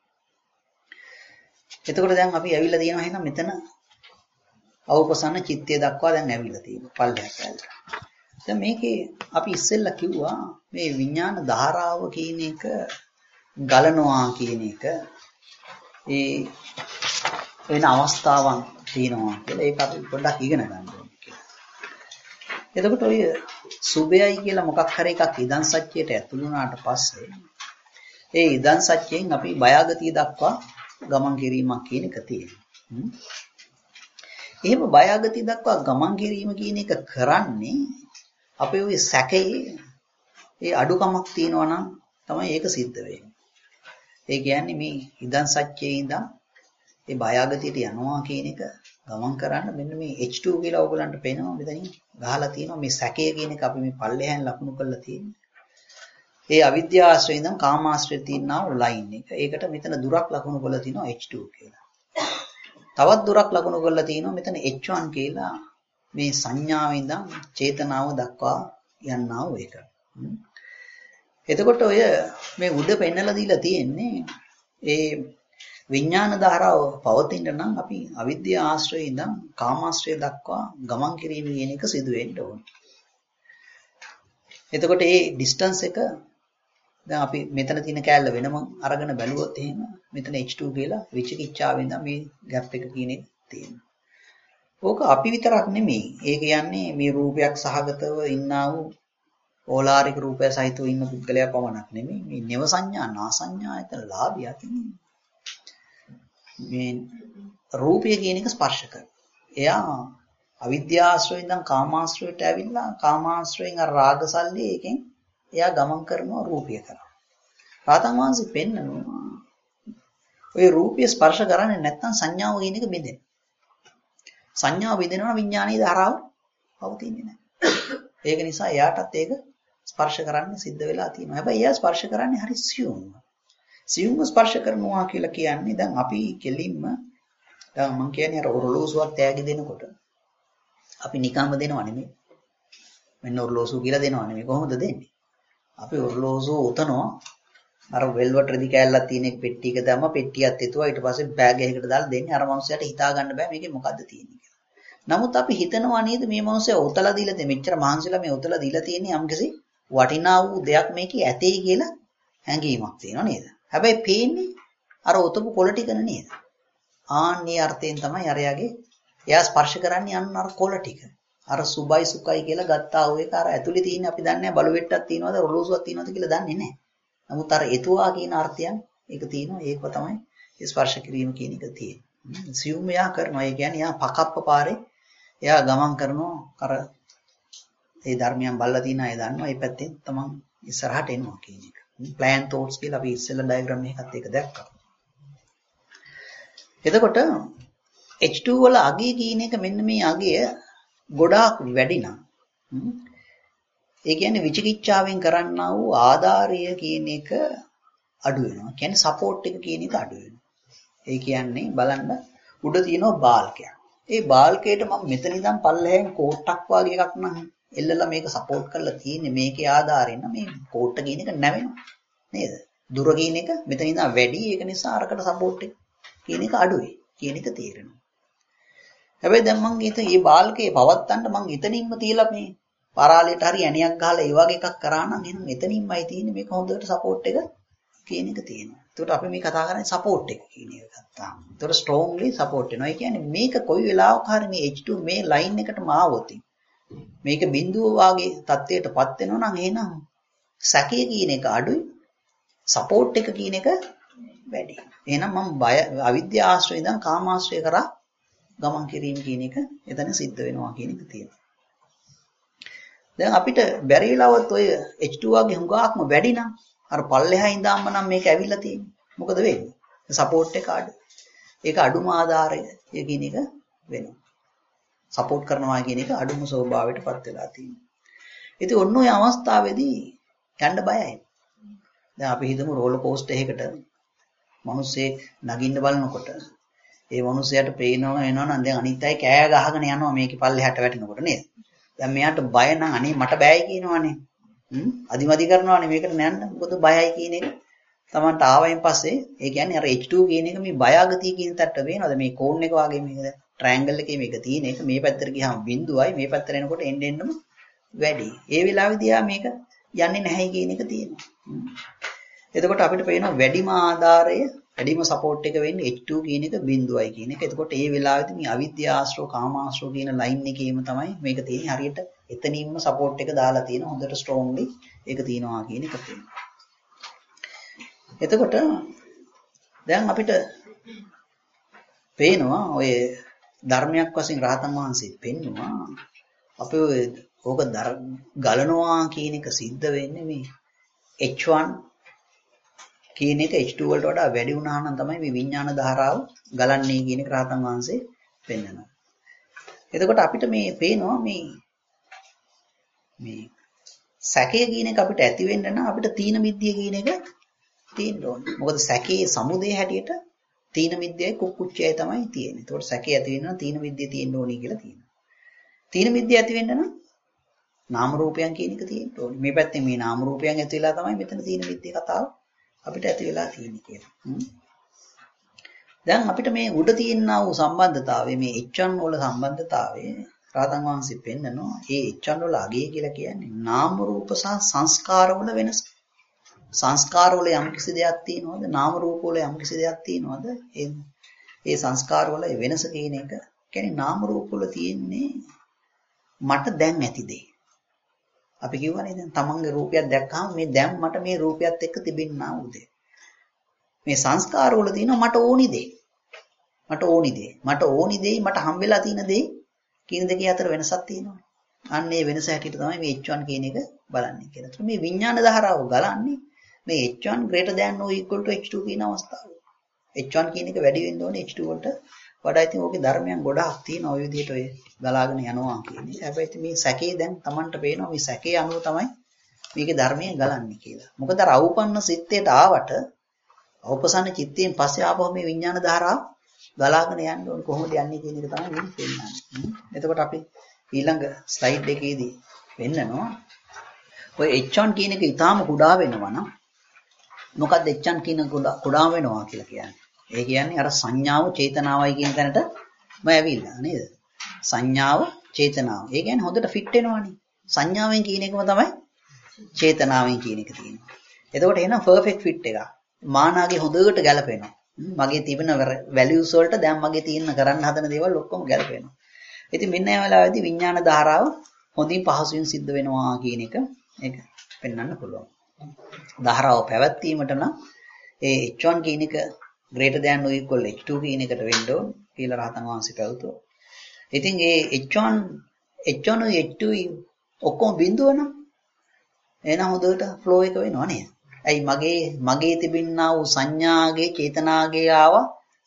එතකොට දැන් අපි ඇවිල්ලා තියෙනවා එහෙනම් මෙතන අවපසන්න චිත්තය දක්වා දැන් ඇවිල්ලා තියෙනවා පල්ලෙහාට ඇවිල්ලා. දැන් මේකේ අපි ඉස්සෙල්ලා කිව්වා මේ විඥාන ධාරාව කියන එක ගලනවා කියන එක ඒ වෙන අවස්ථාවක් තියෙනවා කියලා ඒක අපි පොඩ්ඩක් ඉගෙන ගන්න ඕනේ කියලා. එතකොට ඔය සුභයයි කියලා මොකක් හරි එකක් ඉදන් සත්‍යයට ඇතුළු වුණාට පස්සේ ඒ ඉදන් සත්‍යයෙන් අපි බයගතිය දක්වා ගමන් කිරීමක් කියන එක තියෙනවා. එහෙම බයගතිය දක්වා ගමන් කිරීම කියන එක කරන්නේ අපේ ওই සැකේ ඒ අඩුකමක් තියෙනවා නම් තමයි ඒක සිද්ධ වෙන්නේ. ඒ කියන්නේ මේ ඉදන් සත්‍යයේ ඉඳන් ඒ බයගතියට යනවා කියන එක ගමන් කරන්න මෙන්න මේ H two කියලා ඕගලන්ට පේනවා මෙතනින් ගහලා තියෙනවා මේ සැකය කියන එක අපි මේ පල්ලෙහෙන් ලකුණු කරලා තියෙන්නේ. ඒ අවිද්‍යාව ආශ්‍රයෙන් ඉඳන් කාමාශ්‍රය තියෙනා ලයින් එක. ඒකට මෙතන දුරක් ලකුණු කරලා තියෙනවා H two කියලා. තවත් දුරක් ලකුණු කරලා තියෙනවා මෙතන H one කියලා මේ සංඥාවෙන් ඉඳන් චේතනාව දක්වා යන්නා වූ එක. එතකොට ඔය මේ උඩ පෙන්නලා දීලා තියෙන්නේ ඒ විඥාන ධාරාව පවතින්න නම් අපි අවිද්‍යා ආශ්‍රයේ ඉඳන් කාමාශ්‍රය දක්වා ගමන් කිරීම කියන එක සිදු වෙන්න ඕනේ. එතකොට මේ ඩිස්ටන්ස් එක දැන් අපි මෙතන තියෙන කෑල්ල වෙනම අරගෙන බැලුවොත් එහෙම මෙතන H two කියලා විචිකිච්ඡාවෙන් ඉඳන් මේ ગેප් එක කියන එක තියෙනවා. ඕක අපි විතරක් නෙමෙයි. ඒ කියන්නේ මේ රූපයක් සහගතව ඉන්නා වූ ඕලාරික රූපය සහිතව ඉන්න පුද්ගලයා පමණක් නෙමෙයි. මේ නව සංඥා නා සංඥා එතන ලාභය තියෙනවා. මේ රූපය කියන එක ස්පර්ශ කරනවා. එයා අවිද්‍යාශ්‍රයෙන් ඉඳන් කාමාශ්‍රයට ඇවිල්ලා කාමාශ්‍රයෙන් අර රාගසල්ලි එකෙන් එයා ගමන් කරනවා රූපය කරා. රාතන් වහන්සේ පෙන්නනවා ඔය රූපය ස්පර්ශ කරන්නේ නැත්නම් සංඥාව කියන එක බෙදෙන. සංඥාව බෙදෙනවා විඥානීය ධාරාව පවතින්නේ නැහැ. ඒක නිසා එයාටත් ඒක ස්පර්ශ කරන්න සිද්ධ වෙලා තියෙනවා. හැබැයි එයා ස්පර්ශ කරන්නේ හරි සියුම්ව. සියුම්ව ස්පර්ශ කරනවා කියලා කියන්නේ දැන් අපි කෙලින්ම දැන් මම කියන්නේ අර ඔරලෝසුවක් තෑගි දෙනකොට අපි නිකම්ම දෙනව නෙමෙයි. මෙන්න ඔරලෝසුව කියලා දෙනව නෙමෙයි. කොහොමද දෙන්නේ? අපි ඔරලෝසුව උතනවා අර වෙල්වට් රෙදි කෑල්ලක් තියෙන එක පෙට්ටියක දැම්ම පෙට්ටියත් එතුවා ඊට පස්සේ බෑග් එකකට දාලා දෙන්නේ අර මනුස්සයාට හිතා ගන්න බෑ මේකේ මොකද්ද තියෙන්නේ කියලා. නමුත් අපි හිතනවා නේද මේ මනුස්සයා උතලා දීලා තියෙන්නේ මෙච්චර මහන්සිලා මේ උතලා දීලා තියෙන්නේ යම්කිසි වටිනා වූ දෙයක් මේකේ ඇතේ කියලා හැඟීමක් තියෙනවා නේද? හැබැයි පේන්නේ අර උතපු කොළ ටිකන නේද? ආන්නේ අර්ථයෙන් තමයි අරයාගේ එයා ස්පර්ශ කරන්නේ අන්න අර කොළ ටික. අර සුබයි සුකයි කියලා ගත්තා වූ එක අර ඇතුලේ තියෙන්නේ අපි දන්නේ නැහැ බලු වෙට්ටක් තියෙනවද ඔරලෝසුවක් තියෙනවද කියලා දන්නේ නැහැ. නමුත් අර එතුවා කියන අර්ථයන් ඒක තියෙනවා ඒක තමයි ස්පර්ශ කිරීම කියන එක තියෙන්නේ. සියුම් යා කරනවා ඒ කියන්නේ යා පකප්ප පාරේ එයා ගමන් කරනවා අර ඒ ධර්මයන් බල්ලා තියෙන අය දන්නවා ඒ පැත්තෙන් තමන් ඉස්සරහට එනවා කියන එක. ප්ලෑන් තෝට්ස් කියලා අපි ඉස්සෙල්ලා ඩයග්‍රෑම් එකත් ඒක දැක්කා. එතකොට H two වල අගය කියන එක මෙන්න මේ අගය ගොඩාක් වැඩි නම් ඒ කියන්නේ විචිකිච්ඡාවෙන් කරන්නා වූ ආධාරය කියන එක අඩු වෙනවා. කියන්නේ සපෝට් එක කියන එක අඩු වෙනවා. ඒ කියන්නේ බලන්න උඩ තියෙනවා බාල්කයක්. ඒ බාල්කයට මම මෙතන ඉඳන් පල්ලෙහෙන් කෝට්ටක් වගේ එකක් නම් එල්ලලා මේක සපෝට් කරලා තියෙන්නේ මේකේ ආධාරයෙන් මේ කෝට්ට කියන එක නැවෙනවා. නේද? දුර කියන එක මෙතන ඉඳන් වැඩි ඒක නිසා අරකට සපෝට් එක කියන එක අඩුයි කියන එක තේරෙනවා. හැබැයි දැන් මම හිත මේ බාල්කේ පවත්තන්න මම එතනින්ම තියලා මේ පරාලයට හරි ඇණයක් ගහලා ඒ වගේ එකක් කරා නම් එහෙනම් එතනින්මයි තියෙන්නේ මේක හොඳට සපෝට් එක කියන එක තියෙනවා. ඒකට අපි මේ කතා කරන්නේ සපෝට් එක කියන එක ගත්තාම. ඒකට ස්ට්‍රෝංලි සපෝට් වෙනවා. ඒ කියන්නේ මේක කොයි වෙලාවක හරි මේ H two මේ ලයින් එකටම ආවොත් මේක බිඳුව වාගේ තත්ත්වයටපත් වෙනවා නම් එහෙනම් සැකය කියන එක අඩුයි සපෝට් එක කියන එක වැඩි. එහෙනම් මම බය අවිද්‍යා ආශ්‍රය ඉඳන් කාම ආශ්‍රය කරා ගමන් කිරීම කියන එක එතන සිද්ධ වෙනවා කියන එක තියෙනවා. දැන් අපිට බැරි වෙලාවත් ඔය H two වගේ හුඟාක්ම වැඩි නම් අර පල්ලෙහා ඉඳන්ම නම් මේක ඇවිල්ලා තියෙන්නේ. මොකද වෙන්නේ? සපෝට් එක අඩු. ඒක අඩුම ආධාරය කියන එක වෙනවා. සපෝට් කරනවා කියන එක අඩුම ස්වභාවයටපත් වෙලා තියෙනවා. ඉතින් ඔන්න ඔය අවස්ථාවේදී යන්න බයයි. දැන් අපි හිතමු රෝලර් කෝස්ටර් එකකට මිනිස්සේ නගින්න බලනකොට ඒ මිනිස්සයාට පේනවා එනවා නම් දැන් අනිත් අය කෑ ගහගෙන යනවා මේකේ පල්ලෙහාට වැටෙනකොට නේද? දැන් මෙයාට බය නම් අනේ මට බයයි කියනවනේ. හ්ම් අදිමදි කරනවානේ මේකට නෑන්න. මොකද බයයි කියන එක Tamanට ආවයින් පස්සේ ඒ කියන්නේ අර H two කියන එක මේ බයගතිය කියන තත්ත්ව වෙනවද මේ කෝන් එක වගේ මේක ට්‍රයැන්ගල් එකේ මේක තියෙන එක මේ පැත්තට ගියාම බිඳුවයි මේ පැත්තට එනකොට එන්න එන්නම වැඩි. ඒ වෙලාවේදී ආ මේක යන්නේ නැහැ කියන එක තියෙනවා. එතකොට අපිට පේනවා වැඩිම ආධාරය වැඩිම සපෝට් එක වෙන්නේ H two කියන එක බිඳුවයි කියන එක. එතකොට ඒ වෙලාවේදී මේ අවිද්‍යා ආශ්‍රව කාම ආශ්‍රව කියන ලයින් එකේම තමයි මේක තියෙන්නේ. හරියට එතනින්ම සපෝට් එක දාලා තියෙන හොඳට ස්ට්‍රෝංලි ඒක තියෙනවා කියන එක තියෙනවා. එතකොට දැන් අපිට පේනවා ඔය ධර්මයක් වශයෙන් රහතන් වහන්සේ පෙන්නවා අපි ඔය ඕක ගලනවා කියන එක සිද්ධ වෙන්නේ මේ H one කියන එක H two වලට වඩා වැඩි වුණා නම් තමයි මේ විඥාන ධාරාව ගලන්නේ කියන එක රහතන් වහන්සේ පෙන්නනවා. එතකොට අපිට මේ පේනවා මේ මේ සැකය කියන එක අපිට ඇති වෙන්න නම් අපිට තීන මිද්දිය කියන එක තියෙන්න ඕනේ. මොකද සැකයේ සමුදේ හැටියට තීන මිද්දයයි කුක්කුච්චයයි තමයි තියෙන්නේ. ඒතකොට සැකේ ඇති වෙන්න නම් තීන මිද්දිය තියෙන්න ඕනේ කියලා තියෙනවා. තීන මිද්දිය ඇති වෙන්න නම් නාම රූපයන් කියන එක තියෙන්න ඕනේ. මේ පැත්තේ මේ නාම රූපයන් ඇති වෙලා තමයි මෙතන තීන මිද්දිය කතාව අපිට ඇති වෙලා තියෙන්නේ කියලා. දැන් අපිට මේ උඩ තියෙනා වූ සම්බන්ධතාවය මේ H one වල සම්බන්ධතාවය රහතන් වහන්සේ පෙන්නනවා. ඒ H one වල අගය කියලා කියන්නේ නාම රූප සහ සංස්කාර වල වෙනස. සංස්කාර වල යම් කිසි දෙයක් තියෙනවද? නාම රූප වල යම් කිසි දෙයක් තියෙනවද? ඒ ඒ සංස්කාර වල වෙනස කියන එක කියන්නේ නාම රූප වල තියෙන්නේ මට දැන් ඇති දේ. අපි කියවනේ දැන් තමන්ගේ රූපයක් දැක්කම මේ දැන් මට මේ රූපයත් එක්ක තිබෙන්නා වූ දේ. මේ සංස්කාර වල තියෙනවා මට ඕනි දේ. මට ඕනි දේ. මට ඕනි දෙයි මට හම්බෙලා තියෙන දේ කියන දෙකේ අතර වෙනසක් තියෙනවා. අන්න ඒ වෙනස හැටියට තමයි මේ H one කියන එක බලන්නේ කියලා. ඒත් මේ විඥාන ධාරාව ගලන්නේ මේ H one greater than or equal to H two කියන අවස්ථාව. H one කියන එක වැඩි වෙන්න ඕනේ H two වලට වඩා. ඉතින් ඕකේ ධර්මයන් ගොඩාක් තියෙනවා ඔය විදිහට ඔය ගලාගෙන යනවා කියන්නේ. හැබැයි මේ සැකේ දැන් Tamanට පේනවා මේ සැකේ අනුව තමයි මේකේ ධර්මය ගලන්නේ කියලා. මොකද අර අවුපන්න සිත්තේට ආවට අවපසන්න චිත්තයෙන් පස්සේ ආපහු මේ විඥාන ධාරාව ගලාගෙන යන්න ඕනේ කොහොමද යන්නේ කියන එක තමයි මේ පෙන්නන්නේ. එතකොට අපි ඊළඟ ස්ලයිඩ් එකේදී වෙන්නනවා ඔය H one කියන එක ඊටාම කුඩා වෙනවා නම් මොකක්ද H one කියන කුඩා වෙනවා කියලා කියන්නේ. ඒ කියන්නේ අර සංඥාව චේතනාවයි කියන තැනට මම ඇවිල්ලා නේද? සංඥාව චේතනාව. ඒ කියන්නේ හොඳට ෆිට වෙනවානේ. සංඥාවෙන් කියන එකම තමයි චේතනාවෙන් කියන එක තියෙනවා. එතකොට එහෙනම් පර්ෆෙක්ට් ෆිට එකක්. මානාගේ හොඳට ගැලපෙනවා. මගේ තිබෙන වැලියුස් වලට දැන් මගේ තියෙන කරන්න හදන දේවල් ඔක්කොම ගැලපෙනවා. ඉතින් මෙන්න මේ වෙලාවේදී විඥාන ධාරාව හොඳින් පහසුවෙන් සිද්ධ වෙනවා කියන එක ඒක පෙන්වන්න පුළුවන්. ධාරාව පැවැත්වීමට නම් ඒ H one කියන එක greater than or equal H two කියන එකට වෙන්න ඕන කියලා රහතන් වහන්සේ පැවතුවා. ඉතින් ඒ H one H one H two ඔක්කොම බිඳුව නම් එහෙනම් හොඳට flow එක වෙනවා නේද? ඇයි මගේ මගේ තිබින්නා වූ සංඥාගේ චේතනාගේ ආවා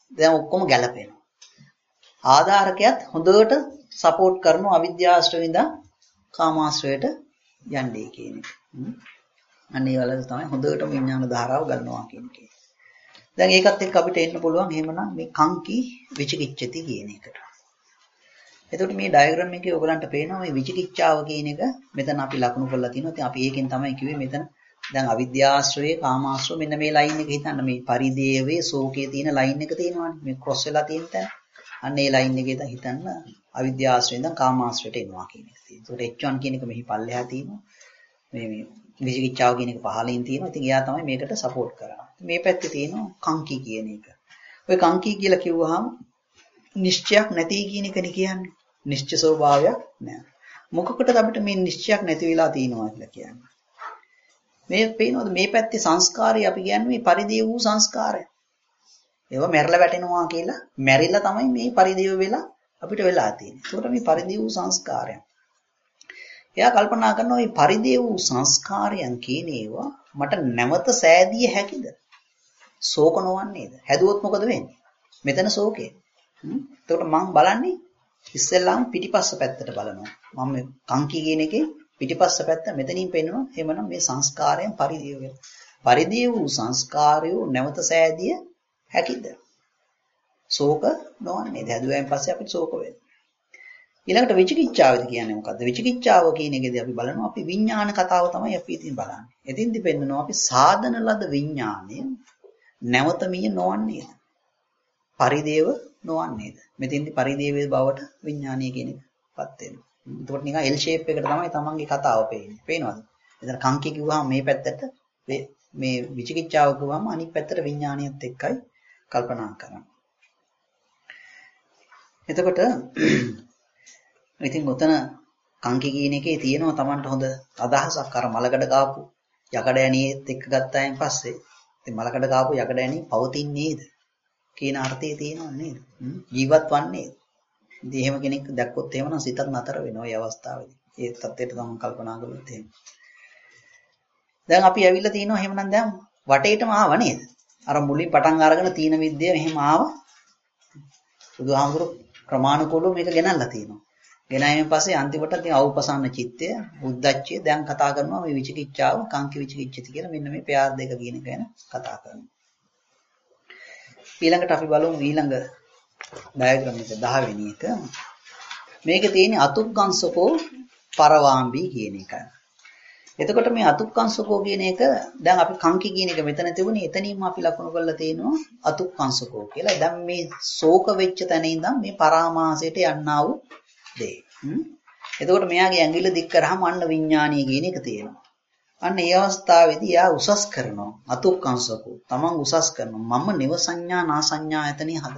දැන් ඔක්කොම ගැලපෙනවා. ආධාරකයත් හොඳට සපෝට් කරන අවිද්‍යාශ්‍රය ඉඳන් කාමාශ්‍රයට යන්නේ කියන එක. අනේ වල තමයි හොඳට විඥාන ධාරාව ගන්නවා කියන එක. දැන් ඒකත් එක්ක අපිට එන්න පුළුවන් එහෙමනම් මේ කංකි විචිකිච්ඡති කියන එකට. එතකොට මේ ඩයග්‍රෑම් එකේ ඔයගලන්ට පේනවා මේ විචිකිච්ඡාව කියන එක මෙතන අපි ලකුණු කරලා තිනවා. ඉතින් අපි ඒකෙන් තමයි කිව්වේ මෙතන දැන් අවිද්‍යාශ්‍රයේ කාමාශ්‍රය මෙන්න මේ ලයින් එක හිතන්න මේ පරිදේවයේ ශෝකයේ තියෙන ලයින් එක තියෙනවානේ. මේ ක්‍රොස් වෙලා තියෙන තැන. අන්න ඒ ලයින් එකේ හිතන්න අවිද්‍යාශ්‍රයෙන් ඉඳන් කාමාශ්‍රයට එනවා කියන එක තියෙනවා. ඒකට එච් වන් කියන එක මෙහි පල්ලෙහා තියෙනවා. මේ මේ විචිකිච්ඡාව කියන එක පහලින් තියෙනවා. ඉතින් එයා තමයි මේකට සපෝට් කරන්නේ. මේ පැත්තේ තියෙනවා කංකි කියන එක. ඔය කංකි කියලා කිව්වහම නිශ්චයක් නැති කියන එකනේ කියන්නේ. නිශ්චය ස්වභාවයක් නෑ. මොකකටද අපිට මේ නිශ්චයක් නැති වෙලා තියෙනවා කියලා කියන්නේ. මේ පේනවද මේ පැත්තේ සංස්කාරය අපි කියන්නේ මේ පරිදේව වූ සංස්කාරය. ඒවා මැරලා වැටෙනවා කියලා මැරිලා තමයි මේ පරිදේව වෙලා අපිට වෙලා තියෙන්නේ. ඒකට මේ පරිදේව වූ සංස්කාරය. එයා කල්පනා කරනවා මේ පරිදේව වූ සංස්කාරයන් කියන ඒවා මට නැවත සෑදිය හැකිද? ශෝක නොවන්නේද? හැදුවොත් මොකද වෙන්නේ? මෙතන ශෝකේ. එතකොට මම බලන්නේ ඉස්සෙල්ලාම පිටිපස්ස පැත්තට බලනවා. මම මේ කංකි කියන එකේ පිටිපස්ස පැත්ත මෙතනින් පෙන්නනවා. එහෙමනම් මේ සංස්කාරයන් පරිදේව වෙනවා. පරිදේව වූ සංස්කාරය නැවත සෑදිය හැකිද? ශෝක නොවන්නේද? හැදුවයින් පස්සේ අපිට ශෝක වෙනවා. ඊළඟට විචිකිච්ඡාවද කියන්නේ මොකද්ද? විචිකිච්ඡාව කියන එකේදී අපි බලනවා අපි විඥාන කතාව තමයි අපි ඉතින් බලන්නේ. එතින්දි පෙන්නනවා අපි සාධන ලද විඥානය නැවත මිය නොවන්නේද? පරිදේව නොවන්නේද? මෙතින්දි පරිදේවයේ බවට විඥානීය කියන එකපත් වෙනවා. එතකොට නිකන් L shape එකට තමයි තමන්ගේ කතාව පේන්නේ. පේනවද? එතන කංකි කිව්වහම මේ පැත්තට මේ විචිකිච්ඡාව කිව්වහම අනිත් පැත්තට විඥානියත් එක්කයි කල්පනා කරන්නේ. එතකොට ඉතින් උතන කංකි කියන එකේ තියෙනවා Tamanට හොඳ අදහසක් අර මලකඩ කාපු යකඩ ඇණියෙත් එක්ක ගත්තායින් පස්සේ ඉතින් මලකඩ කාපු යකඩ ඇණි පවතින්නේද කියන අර්ථය තියෙනව නේද? ජීවත් වන්නේ. ඉතින් එහෙම කෙනෙක් දැක්කොත් එහෙම නම් සිතත් නතර වෙනවා මේ අවස්ථාවේදී. ඒ තත්ත්වයට තමයි කල්පනා කළොත් එහෙම. දැන් අපි ඇවිල්ලා තිනවා එහෙමනම් දැන් වටේටම ආව නේද? අර මුලින් පටන් අරගෙන තීන විද්‍යාව එහෙම ආව. බුදුහාමුදුරු ක්‍රමානුකූලව මේක ගෙනල්ලා තිනවා. ගෙනාවෙන් පස්සේ අන්තිමට ඉතින් අවුපසන්න චිත්තය, උද්දච්චය දැන් කතා කරනවා මේ විචිකිච්ඡාව, කාංකි විචිකිච්ඡති කියලා මෙන්න මේ ප්‍රයාස දෙක කියන එක ගැන කතා කරනවා. ඊළඟට අපි බලමු ඊළඟ ඩයග්‍රෑම් එක දහ වෙනි එක. මේකේ තියෙන අතුක්කංශකෝ පරවාම්බි කියන එක. එතකොට මේ අතුක්කංශකෝ කියන එක දැන් අපි කංකි කියන එක මෙතන තිබුණේ එතනින්ම අපි ලකුණු කරලා තියෙනවා අතුක්කංශකෝ කියලා. දැන් මේ ශෝක වෙච්ච තැන ඉඳන් මේ පරාමාසයට යන්නා වූ දේ. එතකොට මෙයාගේ ඇඟිල්ල දික් කරාම අන්න විඥානීය කියන එක තියෙනවා. අන්න ඒ අවස්ථාවේදී යා උසස් කරනවා අතුක්කංශකෝ. තමන් උසස් කරනවා. මම නිව සංඥා නා සංඥා ඇතනේ හද.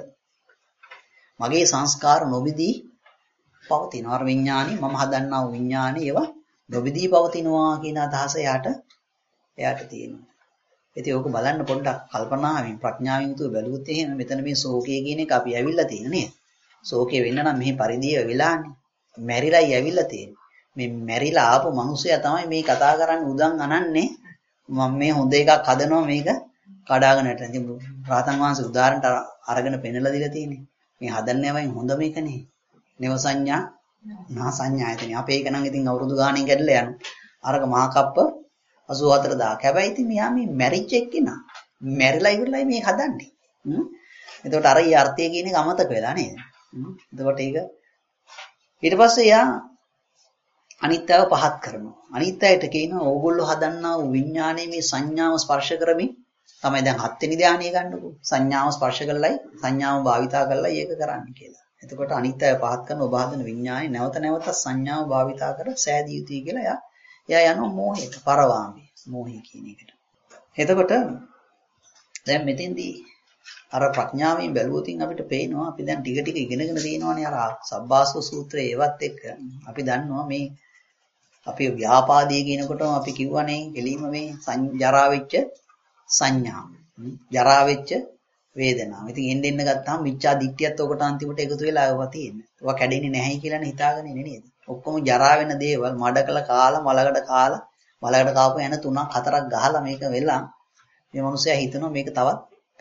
මගේ සංස්කාර නොබිදී පවතිනවා. අර විඥානි මම හදන්නා වූ විඥානි ඒවා නොබිදී පවතිනවා කියන අදහස යාට එයාට තියෙනවා. ඉතින් ඕක බලන්න පොඩ්ඩක් කල්පනාවෙන් ප්‍රඥාවෙන් යුතුව බැලුවොත් එහෙම මෙතන මේ ශෝකය කියන එක අපි ඇවිල්ලා තියෙන නේද? ශෝකේ වෙන්න නම් මෙහි පරිදීව වෙලානේ. මැරිලායි ඇවිල්ලා තියෙන්නේ. මේ මැරිලා ආපු මිනිසයා තමයි මේ කතා කරන්නේ උදන් අනන්නේ. මම මේ හොඳ එකක් හදනවා මේක කඩාගෙන යටන. ඉතින් රාතන් වහන්සේ උදාහරණට අරගෙන පෙන්නලා දීලා තියෙන්නේ. මේ හදන්න යවයින් හොඳ මේකනේ. නව සංඥා නා සංඥා ඇතනේ. අපේ එක නම් ඉතින් අවුරුදු ගාණෙන් කැඩලා යනවා. අරක මහා කප්ප අසූ හතර දාක. හැබැයි ඉතින් මෙයා මේ මැරිච් එක්කිනා. මැරිලා ඉවරලයි මේක හදන්නේ. හ්ම්. එතකොට අර ඊ අර්ථය කියන එක අමතක වෙලා නේද? එතකොට ඒක ඊට පස්සේ යා අනිත්‍යව පහත් කරනවා. අනිත්‍යයට කියනවා ඕගොල්ලෝ හදන්නා වූ විඥානයේ මේ සංඥාව ස්පර්ශ කරමින් තමයි දැන් හත් වෙනි ධානය ගන්නකො. සංඥාව ස්පර්ශ කළයි සංඥාව භාවිතා කළයි ඒක කරන්නේ කියලා. එතකොට අනිත්‍යව පහත් කරන ඔබ හදන විඥානේ නැවත නැවත සංඥාව භාවිතා කර සෑදී යුතුයි කියලා යා එයා යනවා මෝහයට පරවාමේ. මෝහය කියන එකට. එතකොට දැන් මෙතෙන්දී අර ප්‍රඥාවෙන් බැලුවොතින් අපිට පේනවා අපි දැන් ටික ටික ඉගෙනගෙන තියෙනවානේ අර සබ්බාසව සූත්‍රයේ ඒවත් එක්ක අපි දන්නවා මේ අපි ව්‍යාපාදී කියනකොටම අපි කිව්වනේ එළිම මේ ජරා වෙච්ච සංඥා ජරා වෙච්ච වේදනාව. ඉතින් එන්න එන්න ගත්තාම මිච්ඡා දිට්ඨියත් ඔකට අන්තිමට එකතු වෙලා ආවා තියෙන්නේ. ඒවා කැඩෙන්නේ නැහැයි කියලානේ හිතාගෙන ඉන්නේ නේද? ඔක්කොම ජරා වෙන දේවල් මඩකල කාලා මලකඩ කාලා මලකඩ කාපු යන තුනක් හතරක් ගහලා මේක වෙලා මේ මිනිස්සයා හිතනවා මේක තවත්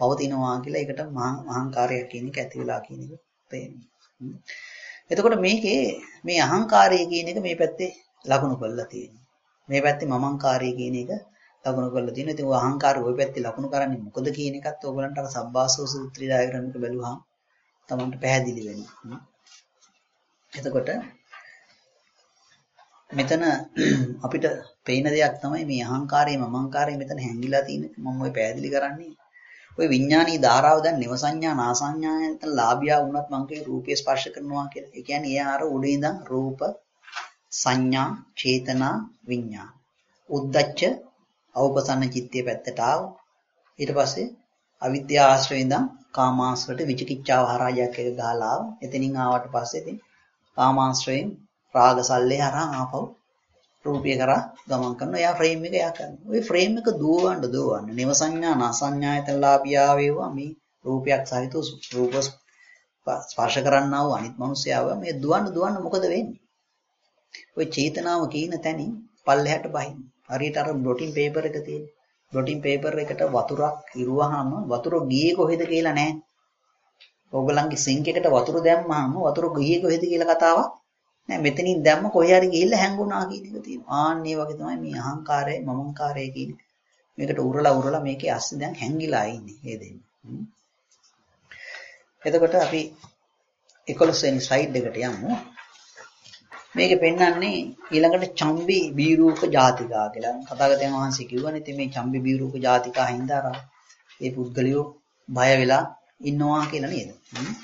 පවතිනවා කියලා ඒකට අහංකාරයක් කියන එක ඇති වෙලා කියන එක පේනවා. එතකොට මේකේ මේ අහංකාරය කියන එක මේ පැත්තේ ලකුණු කරලා තියෙනවා. මේ පැත්තේ මමංකාරය කියන එක ලකුණු කරලා තියෙනවා. ඉතින් ඔය අහංකාරය ওই පැත්තේ ලකුණු කරන්නේ මොකද කියන එකත් ඕගලන්ට අර සබ්බාසව සූත්‍රය ඩයග්‍රෑම් එක බැලුවාම තමන්ට පැහැදිලි වෙනවා. එතකොට මෙතන අපිට පේන දෙයක් තමයි මේ අහංකාරය මමංකාරය මෙතන හැංගිලා තියෙන මම ඔය පැහැදිලි කරන්නේ. ඔය විඥානීය ධාරාව දැන් නිව සංඥා නාසඤ්ඤා නැත්නම් ලාභියා වුණත් මං කියේ රූපය ස්පර්ශ කරනවා කියලා. ඒ කියන්නේ එයා අර උඩින් ඉඳන් රූප සංඥා චේතනා විඥාන උද්දච්ච අවපසන්න චිත්තයේ පැත්තට ආව. ඊට පස්සේ අවිද්‍යා ආශ්‍රයෙන් ඉඳන් කාමාශ්‍රයට විචිකිච්ඡාව හරහායක් එක ගහලා ආව. එතනින් ආවට පස්සේ ඉතින් කාමාශ්‍රයෙන් රාග සල්ලේ හරහා ආපහු රූපය කරා ගමන් කරනවා. එයා ෆ්‍රේම් එක එයා කරනවා. ওই ෆ්‍රේම් එක දුවවන්න දුවවන්න නිව සංඥා නාසඤ්ඤායතන ලාභියා වේවා මේ රූපයක් සහිත රූප ස්පර්ශ කරන්නා වූ අනිත් මිනිස්යාව මේ දුවන්න දුවන්න මොකද වෙන්නේ? ওই චේතනාව කියන තැනින් පල්ලෙහාට බහින්න. හරියට අර බ්ලොටින් පේපර් එක තියෙන. බ්ලොටින් පේපර් එකට වතුරක් ඉරුවාම වතුර ගියේ කොහෙද කියලා නැහැ. ඕගලන්ගේ සිංක් එකට වතුර දැම්මහම වතුර ගියේ කොහෙද කියලා කතාවක් නෑ. මෙතනින් දැම්ම කොහේ හරි ගිහිල්ලා හැංගුණා කියන එක තියෙනවා. ආන්න ඒ වගේ තමයි මේ අහංකාරය මමංකාරය කියන්නේ. මේකට උරලා උරලා මේකේ අස්සේ දැන් හැංගිලා ඉන්නේ මේ දෙන්නේ. එතකොට අපි එකොළොස් වෙනි ස්ලයිඩ් එකට යමු. මේකේ පෙන්වන්නේ ඊළඟට චම්බි බීරූප ජාතිකා කියලා. කතාගතයන් වහන්සේ කිව්වනේ ඉතින් මේ චම්බි බීරූප ජාතිකා හින්දා අර මේ පුද්ගලියෝ බය වෙලා ඉන්නවා කියලා නේද?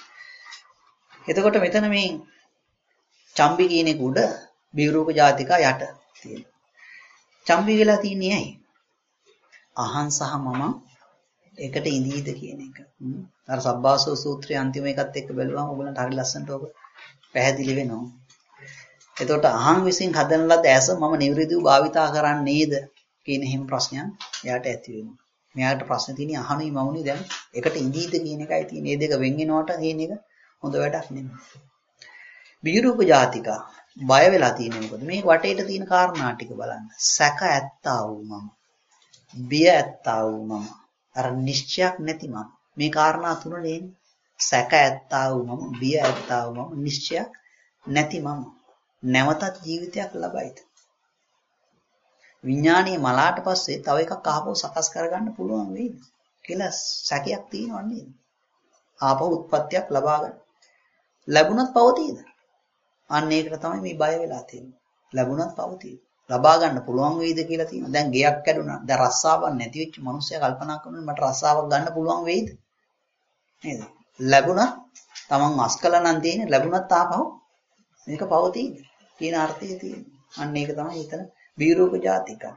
එතකොට මෙතන මේ චම්බි කියන එක උඩ බීරූප ජාතිකා යට තියෙනවා. චම්බි වෙලා තියන්නේ ඇයි? අහං සහ මම එකට ඉඳීද කියන එක. අර සබ්බාසව සූත්‍රයේ අන්තිම එකත් එක්ක බැලුවම ඔයගලන්ට හරි ලස්සනට ඔබ පැහැදිලි වෙනවා. එතකොට අහං විසින් හදන ලද ඇස මම නිවැරදිව භාවිතා කරන්නේද කියන එහෙම ප්‍රශ්නයක් එයාට ඇති වෙනවා. මෙයාට ප්‍රශ්න තියෙන්නේ අහනුයි මමුනේ දැන් එකට ඉඳීද කියන එකයි තියෙන්නේ. මේ දෙක වෙන් වෙනවට කියන එක හොඳ වැඩක් නෙමෙයි. බීරූප ජාතිකා බය වෙලා තියෙන්නේ මොකද? මේ වටේට තියෙන කාරණා ටික බලන්න. සැක ඇත්තා වූ මම. බිය ඇත්තා වූ මම. අර නිශ්චයක් නැති මම. මේ කාරණා තුන නේ. සැක ඇත්තා වූ මම, බිය ඇත්තා වූ මම, නිශ්චයක් නැති මම. නැවතත් ජීවිතයක් ලබයිද? විඥානීය මලාට පස්සේ තව එකක් ආපහු සකස් කරගන්න පුළුවන් වෙයිද කියලා සැකයක් තියෙනව නේද? ආපහු උත්පත්තියක් ලබා ගන්න. ලැබුණත් පවතීද? අන්න ඒකට තමයි මේ බය වෙලා තියෙන්නේ. ලැබුණත් පවතීද? ලබා ගන්න පුළුවන් වෙයිද කියලා තියෙනවා. දැන් ගෙයක් කැඩුනා. දැන් රස්සාවක් නැති වෙච්ච මිනිස්සයා කල්පනා කරනවා මට රස්සාවක් ගන්න පුළුවන් වෙයිද? නේද? ලැබුණත් තමන් අස්කලා නම් තියෙන්නේ ලැබුණත් ආපහු මේක පවතීද කියන අර්ථය තියෙනවා. අන්න ඒක තමයි එතන බීරූප ජාතිකා.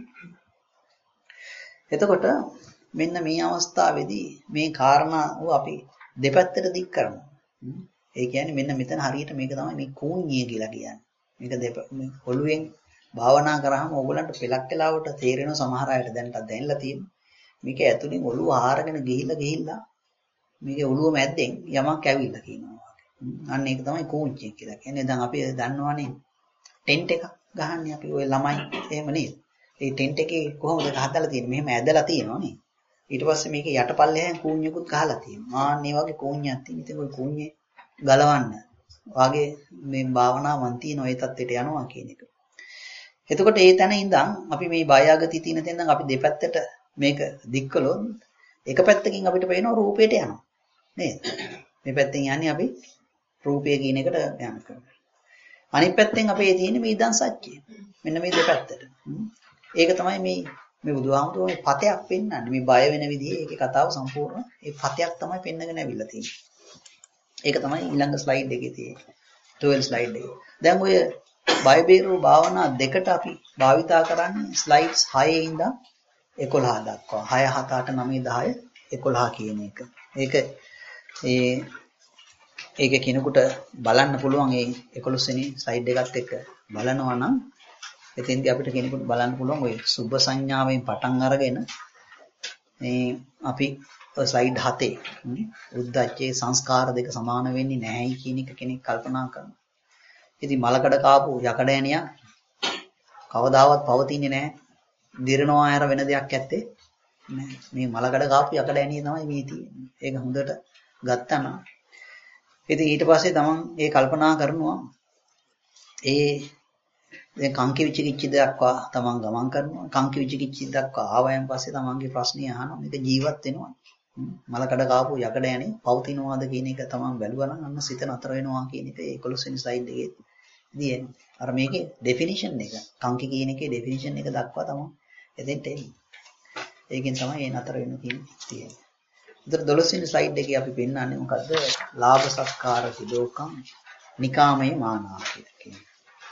එතකොට මෙන්න මේ අවස්ථාවේදී මේ කාරණාව අපි දෙපැත්තට දික් කරනවා. ඒ කියන්නේ මෙන්න මෙතන හරියට මේක තමයි මේ කූඤ්ඤය කියලා කියන්නේ. මේක දෙප ඔළුවෙන් භාවනා කරාම ඕගොල්ලන්ට පෙලක් වෙලාවට තේරෙන සමහර අයට දැනට දැනලා තියෙනවා. මේක ඇතුලින් ඔළුව ආරගෙන ගිහිල්ලා ගිහිල්ලා මේකේ ඔළුව මැද්දෙන් යමක් ඇවිල්ලා කියනවා. අන්න ඒක තමයි කූඤ්ඤය කියලා කියන්නේ. දැන් අපි දන්නවනේ ටෙන්ට් එකක් ගහන්නේ අපි ඔය ළමයි එහෙම නේද? ඒ ටෙන්ට් එකේ කොහොමද හදලා තියෙන්නේ? මෙහෙම ඇදලා තියෙනවා නේ. ඊට පස්සේ මේකේ යටපල්ලෙන් කූඤ්ඤකුත් ගහලා තියෙනවා. ආන්න ඒ වගේ කූඤ්ඤයක් තියෙන. ඉතින් ඔය කූඤ්ඤේ ගලවන්න වාගේ මේ භාවනාවන් තියෙන ඔය தත්ත්වයට යනවා කියන එක. එතකොට ඒ තැන ඉඳන් අපි මේ බය ආගති තියෙන තැන අපි දෙපැත්තට මේක දික් කළොත් එක පැත්තකින් අපිට පේනවා රූපයට යනවා. නේද? මේ පැත්තෙන් යන්නේ අපි රූපය කියන එකට යනවා. අනිත් පැත්තෙන් අපේ තියෙන මේ ඉදන් සත්‍යය. මෙන්න මේ දෙපැත්තට. ඒක තමයි මේ මේ බුදුහාමුදුරුවෝ පතයක් පෙන්වන්නේ. මේ බය වෙන විදිහේ ඒකේ කතාව සම්පූර්ණ ඒ පතයක් තමයි පෙන්වගෙන ඇවිල්ලා තියෙන්නේ. ඒක තමයි ඊළඟ ස්ලයිඩ් එකේ තියෙන්නේ. twelve ස්ලයිඩ් එක. දැන් ඔය බය බේරෝ භාවනා දෙකට අපි භාවිතා කරන්නේ ස්ලයිඩ්ස් හයේ ඉඳන් එකොළහ දක්වා. හය හත අට නවය දහය එකොළහ කියන එක. ඒක ඒ ඒක කෙනෙකුට බලන්න පුළුවන් ඒ එකොළොස් වෙනි ස්ලයිඩ් එකත් එක්ක බලනවා නම් එතෙන්දී අපිට කෙනෙකුට බලන්න පුළුවන් ওই සුභ සංඥාවෙන් පටන් අරගෙන මේ අපි ස්ලයිඩ් හතේ උද්දච්චයේ සංස්කාර දෙක සමාන වෙන්නේ නැහැයි කියන එක කෙනෙක් කල්පනා කරනවා. ඉතින් මලකඩ කාපු යකඩ ඇණියක් කවදාවත් පවතින්නේ නැහැ. දිරනවා ආර වෙන දෙයක් ඇත්තේ නෑ. මේ මලකඩ කාපු යකඩ ඇණිය තමයි මේ තියෙන්නේ. ඒක හොඳට ගත්තා නම් ඉතින් ඊට පස්සේ තමන් ඒ කල්පනා කරනවා ඒ දැන් කංකි විචිකිච්ච දක්වා තමන් ගමන් කරනවා. කංකි විචිකිච්ච දක්වා ආවයන් පස්සේ තමන්ගේ ප්‍රශ්නේ අහනවා. මේක ජීවත් වෙනවා. මලකඩ කාපු යකඩ ඇණි පවතිනවාද කියන එක තමන් බැලුවා නම් අන්න සිත නතර වෙනවා කියන එක එකොළොස් වෙනි ස්ලයිඩ් එකේ තියෙන්නේ. අර මේකේ ඩෙෆිනිෂන් එක කංකි කියන එකේ ඩෙෆිනිෂන් එක දක්වා තමන් එතෙන්ට එන්නේ. ඒකෙන් තමයි ඒ නතර වෙන්න තියෙන්නේ. ඉතින් දොළොස් වෙනි ස්ලයිඩ් එකේ අපි පෙන්නන්නේ මොකද්ද? ලාභ සත්කාර සිලෝකම් නිකාමයේ මානා කියලා කියන්නේ.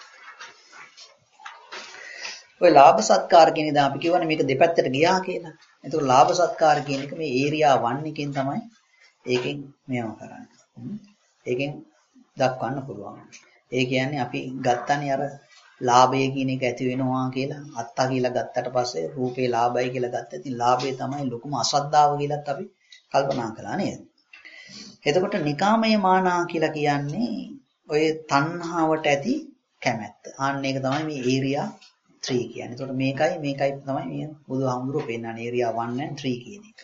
ඔය ලාභ සත්කාර කියන දා අපි කියවනේ මේක දෙපැත්තට ගියා කියලා. එතකොට ලාභ සත්කාර කියන එක මේ ඒරියා වන් එකෙන් තමයි ඒකෙන් මේව කරන්නේ. ඒකෙන් දක්වන්න පුළුවන්. ඒ කියන්නේ අපි ගත්තනේ අර ලාභය කියන එක ඇති වෙනවා කියලා අත්තා කියලා ගත්තට පස්සේ රූපේ ලාභයි කියලා ගත්තා. ඉතින් ලාභය තමයි ලොකුම අසද්ධාව කියලාත් අපි කල්පනා කළා නේද? එතකොට නිකාමය මානා කියලා කියන්නේ ඔය තණ්හාවට ඇති කැමැත්ත. ආන්න ඒක තමයි මේ ඒරියා three කියන්නේ. එතකොට මේකයි මේකයි තමයි මේ බුදුහාමුදුරුවෝ පෙන්නන්නේ ඒරියා one and three කියන එක.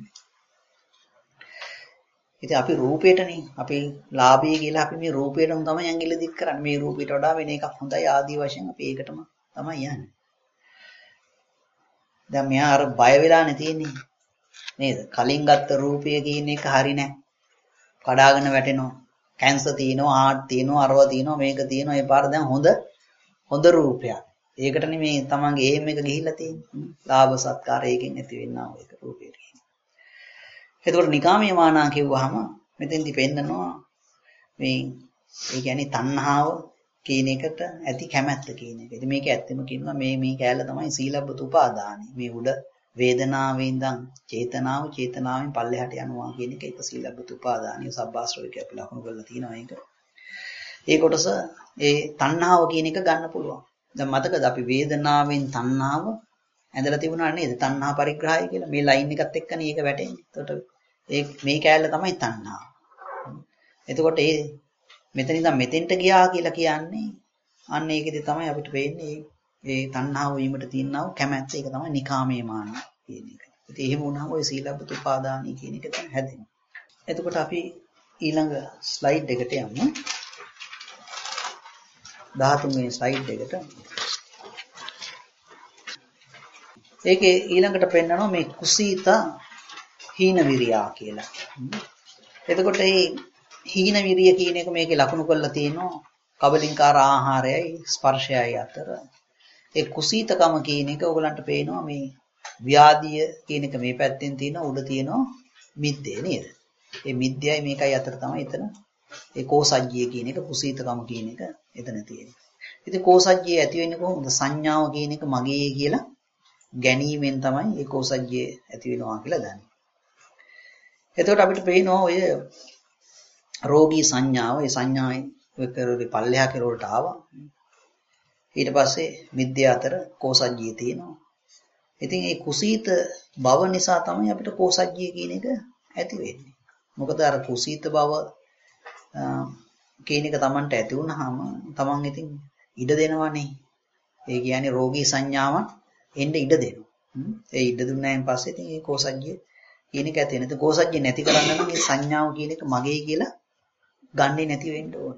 ඉතින් අපි රූපේටනේ අපි ලාභය කියලා අපි මේ රූපේටම තමයි ඇඟිල්ල දික් කරන්නේ. මේ රූපයට වඩා වෙන එකක් හොඳයි ආදී වශයෙන් අපි ඒකටම තමයි යන්නේ. දැන් මෙයා අර බය වෙලානේ තියෙන්නේ. නේද? කලින් ගත්ත රූපය කියන එක හරි නෑ. කඩාගෙන වැටෙනවා. කැන්සර් තියෙනවා, හાર્ට් තියෙනවා, අරව තියෙනවා, මේක තියෙනවා. ඒ පාර දැන් හොඳ හොඳ රූපයක්. ඒකටනේ මේ තමන්ගේ ඒම් එක ගිහිල්ලා තියෙන්නේ. ලාභ සත්කාර ඒකෙන් ඇති වෙන්නා ඔය රූපයට. එතකොට නිකාමයේ මානා කිව්වහම මෙතෙන්දි පෙන්නනවා මේ ඒ කියන්නේ තණ්හාව කියන එකට ඇති කැමැත්ත කියන එක. ඉතින් මේක ඇත්තම කියනවා මේ මේ කැලල තමයි සීලබ්බත උපාදානයි. මේ උඩ වේදනාවෙන් ඉඳන් චේතනාව චේතනාවෙන් පල්ලෙහාට යනවා කියන එක ඒක සීලබ්බත උපාදානිය සබ්බාශ්‍රවිකය අපි ලකුණු කරලා තියෙනවා ඒක. ඒ කොටස ඒ තණ්හාව කියන එක ගන්න පුළුවන්. දැන් මතකද අපි වේදනාවෙන් තණ්හාව ඇඳලා තිබුණා නේද? තණ්හා පරිග්‍රහය කියලා. මේ ලයින් එකත් එක්කනේ ඒක වැටෙන්නේ. එතකොට ඒ මේ කැලල තමයි තණ්හාව. එතකොට ඒ මෙතන ඉඳන් මෙතෙන්ට ගියා කියලා කියන්නේ අන්න ඒකෙදි තමයි අපිට වෙන්නේ ඒ තණ්හාව වීමට තියෙනා වූ කැමැත්ත. ඒක තමයි නිකාමයේ මාන කියන එක. ඉතින් එහෙම වුණාම ඔය සීලබ්බත උපාදානයි කියන එක තමයි හැදෙන්නේ. එතකොට අපි ඊළඟ ස්ලයිඩ් එකට යමු. දහතුන් වෙනි ස්ලයිඩ් එකට. ඒකේ ඊළඟට පෙන්නනවා මේ කුසීත හීන විරියා කියලා. එතකොට මේ හීන විරිය කියන එක මේකේ ලකුණු කරලා තියෙනවා කබලින්කාර ආහාරයයි ස්පර්ශයයි අතර. ඒ කුසීතකම කියන එක ඕගලන්ට පේනවා මේ ව්‍යාධිය කියන එක මේ පැත්තෙන් තියෙනවා උඩ තියෙනවා මිද්දේ නේද? ඒ මිද්දයයි මේකයි අතර තමයි එතන ඒ කෝසජ්ජිය කියන එක කුසීතකම කියන එක එතන තියෙනවා. ඉතින් කෝසජ්ජිය ඇති වෙන්නේ කොහොමද? සංඥාව කියන එක මගේ කියලා ගැනීමෙන් තමයි ඒ කෝසජ්ජිය ඇති වෙනවා කියලා දන්නේ. එතකොට අපිට පේනවා ඔය රෝගී සංඥාව, ඒ සංඥායි ඔය කරේ පල්ලෙහා කෙරවලට ආවා. ඊට පස්සේ මිද්‍ය අතර කෝසජ්ජිය තියෙනවා. ඉතින් මේ කුසීත බව නිසා තමයි අපිට කෝසජ්ජිය කියන එක ඇති වෙන්නේ. මොකද අර කුසීත බව කියන එක Tamanට ඇති වුනහම Taman ඉතින් ඉඩ දෙනවනේ. ඒ කියන්නේ රෝගී සංඥාවන් එන්න ඉඩ දෙනවා. ඒ ඉඩ දුන්නායින් පස්සේ ඉතින් මේ කෝසජ්ජිය කියන එක ඇති වෙන. ඉතින් කෝසජ්ජිය නැති කරන්න නම් මේ සංඥාව කියන එක මගේ කියලා ගන්නෙ නැති වෙන්න ඕන.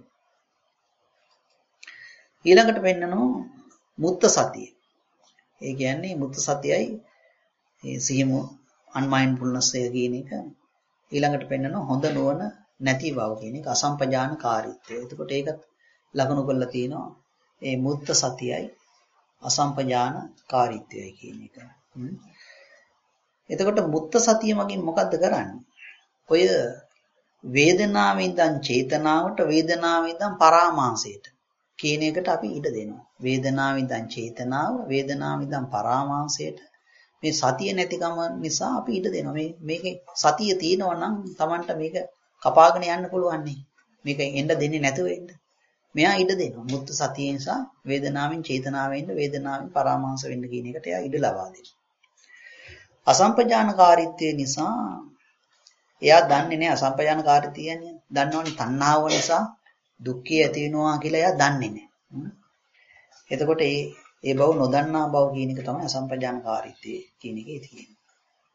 ඊළඟට වෙන්නනෝ මුත්ත සතිය. ඒ කියන්නේ මුත්ත සතියයි ඒ සිහිම අන්මයින්ඩ්ෆුල්නස් එක කියන එක ඊළඟට පෙන්නනෝ හොඳ නොවන නැති බව කියන එක අසම්පජානකාරීත්වය. එතකොට ඒකත් ලකුණු කරලා තියෙනවා ඒ මුත්ත සතියයි අසම්පජානකාරීත්වයයි කියන එක. එතකොට මුත්ත සතිය මගින් මොකද්ද කරන්නේ? ඔය වේදනාවෙන් ඉඳන් චේතනාවට වේදනාවෙන් ඉඳන් පරාමාසයට කියන එකට අපි ඉඩ දෙනවා. වේදනාවෙන් ඉඳන් චේතනාව වේදනාවෙන් ඉඳන් පරාමාසයට මේ සතිය නැතිකම නිසා අපි ඉඩ දෙනවා. මේ මේකේ සතිය තියෙනවා නම් Tamanට මේක කපාගෙන යන්න පුළුවන් නේ. මේක එන්න දෙන්නේ නැතුව එන්න. මෙයා ඉඩ දෙනවා. මුත්ත සතිය නිසා වේදනාවෙන් චේතනාවෙන් ඉන්න වේදනාවෙන් පරාමාස වෙන්න කියන එකට එයා ඉඩ ලබා දෙනවා. අසම්පජානකාරීත්වය නිසා එයා දන්නේ නැහැ අසම්පජානකාරීත්වය කියන්නේ දන්නවනේ තණ්හාව නිසා දුක්ඛය ඇති වෙනවා කියලා එයා දන්නේ නැහැ. එතකොට ඒ ඒ බව නොදන්නා බව කියන එක තමයි අසම්පජානකාරීත්වය කියන එකේ තියෙන්නේ.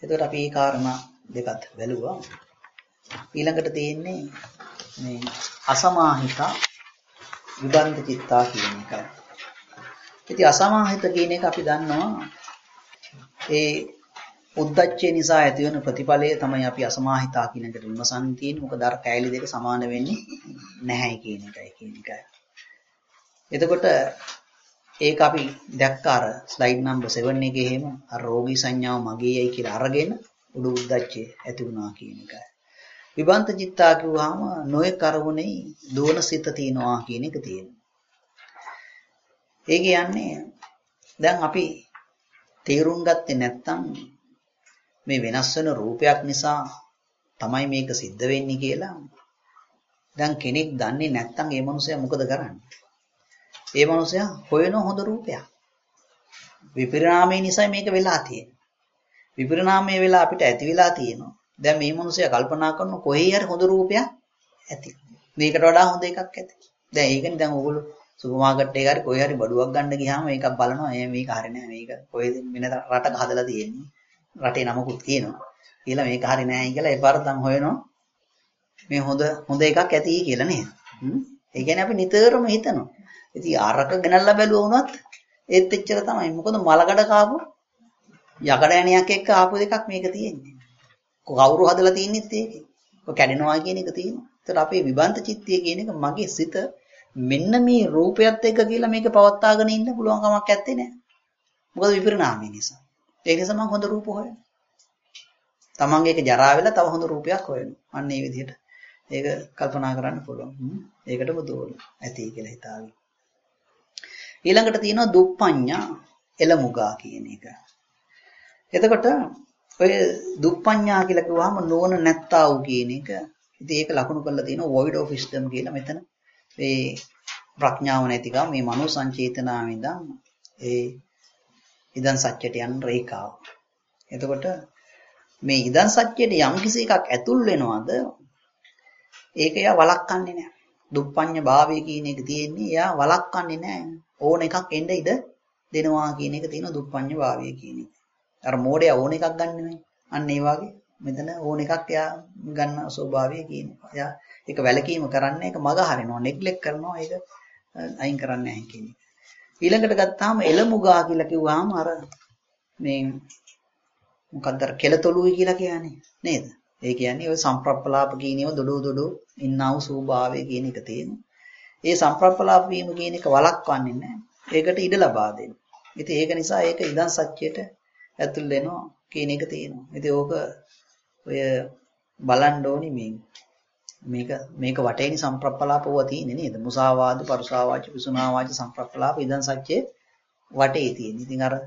එතකොට අපි මේ කාරණා දෙකත් බැලුවා. ඊළඟට තියෙන්නේ මේ අසමාහිත විබන්ධ චිත්තා කියන එකයි. ඉතින් අසමාහිත කියන එක අපි දන්නවා ඒ උද්දච්චය නිසා ඇති වෙන ප්‍රතිඵලය තමයි අපි අසමාහිතා කියන එකට විමසන් තියෙන්නේ. මොකද අර කැලි දෙක සමාන වෙන්නේ නැහැ කියන එකයි කියන එකයි. එතකොට ඒක අපි දැක්ක අර ස්ලයිඩ් නම්බර් සෙවන් එකේ එහෙම අර රෝගී සංඥාව මගේයි කියලා අරගෙන උඩු උද්දච්චය ඇති වුණා කියන එකයි. විබන්ත චිත්තා කිව්වහම නොයේ කරවුනේ දෝන සිත තියනවා කියන එක තියෙනවා. ඒ කියන්නේ දැන් අපි තේරුම් ගත්තේ නැත්නම් මේ වෙනස් වෙන රූපයක් නිසා තමයි මේක සිද්ධ වෙන්නේ කියලා. දැන් කෙනෙක් දන්නේ නැත්නම් ඒ මනුස්සයා මොකද කරන්නේ? ඒ මනුස්සයා හොයන හොඳ රූපයක්. විපරිණාමය නිසා මේක වෙලා තියෙන්නේ. විපරිණාමය වෙලා අපිට ඇති වෙලා තියෙනවා. දැන් මේ මනුස්සයා කල්පනා කරන කොහේ හරි හොඳ රූපයක් ඇති. මේකට වඩා හොඳ එකක් ඇති. දැන් ඒකනේ දැන් ඕගොල්ලෝ සුපර් මාකට් එකේ හරි කොහේ හරි බඩුවක් ගන්න ගියාම මේකක් බලනවා. එහේ මේක හරි නෑ. මේක කොහෙද වෙන රටක හදලා තියෙන්නේ. රටේ නමකුත් කියනවා. කියලා මේක හරි නෑ කියලා එපාරටම හොයනවා. මේ හොඳ හොඳ එකක් ඇති කියලා නේද? හ්ම්. ඒ කියන්නේ අපි නිතරම හිතනවා. ඉතින් අරක ගෙනල්ලා බැලුවා වුණත් ඒත් එච්චර තමයි. මොකද මලකඩ කාපු යකඩ ඇණයක් එක්ක ආපු දෙකක් මේක තියෙන්නේ. කවුරු හදලා තින්නෙත් ඒකේ. ඔය කැඩෙනවා කියන එක තියෙනවා. ඒතර අපේ විබන්ත චිත්තය කියන එක මගේ සිත මෙන්න මේ රූපයත් එක්ක කියලා මේක පවත්වාගෙන ඉන්න පුළුවන් කමක් නැත්තේ නෑ. මොකද විපරිණාමය නිසා. ඒ නිසා මම හොඳ රූප හොයනවා. තමන්ගේ එක ජරා වෙලා තව හොඳ රූපයක් හොයනවා. අන්න ඒ විදිහට ඒක කල්පනා කරන්න පුළුවන්. ඒකටම දෝන ඇති කියලා හිතාගෙන. ඊළඟට තියෙනවා දුප්පඤ්ඤා එළමුගා කියන එක. එතකොට ඔය දුප්පඤ්ඤා කියලා කිව්වහම නෝන නැත්තා වූ කියන එක. ඉතින් ඒක ලකුණු කරලා තියෙනවා void of wisdom කියලා මෙතන. මේ ප්‍රඥාව නැතිකම මේ මනෝ සංචේතනාවෙන් ඉඳන් ඒ ඉදන් සත්‍යයට යන රේඛාව. එතකොට මේ ඉදන් සත්‍යයට යම් කිසි එකක් ඇතුල් වෙනවද ඒක එයා වළක්වන්නේ නැහැ. දුප්පඤ්ඤ භාවය කියන එක තියෙන්නේ එයා වළක්වන්නේ නැහැ. ඕන එකක් එන්න ඉඩ දෙනවා කියන එක තියෙන දුප්පඤ්ඤ භාවය කියන එක. අර මෝඩයා ඕන එකක් ගන්න නෙමෙයි. අන්න ඒ වගේ මෙතන ඕන එකක් එයා ගන්න ස්වභාවය කියන එක. එයා ඒක වැලකීම කරන්නේ ඒක මග හරිනවා, නෙග්ලෙක්ට් කරනවා, ඒක අයින් කරන්නේ නැහැ කියන එක. ඊළඟට ගත්තාම එළමුගා කියලා කිව්වහම අර මේ මොකක්ද අර කෙලතොලුයි කියලා කියන්නේ නේද? ඒ කියන්නේ ඔය සම්ප්‍රප්පලාප කියනේව දොඩු දොඩු ඉන්නා වූ ස්වභාවය කියන එක තියෙනවා. ඒ සම්ප්‍රප්පලාප වීම කියන එක වළක්වන්නේ නැහැ. ඒකට ඉඩ ලබා දෙන්න. ඉතින් ඒක නිසා ඒක ඉදන් සත්‍යයට ඇතුල් වෙනවා කියන එක තියෙනවා. ඉතින් ඕක ඔය බලන්න ඕනි මේ මේක මේක වටේනි සම්ප්‍රප්පලාපව තියෙන්නේ නේද? මුසාවාද, පරුසාවාච, පිසුනාවාච සම්ප්‍රප්පලාප ඉදන් සත්‍යයේ වටේ තියෙන්නේ. ඉතින් අර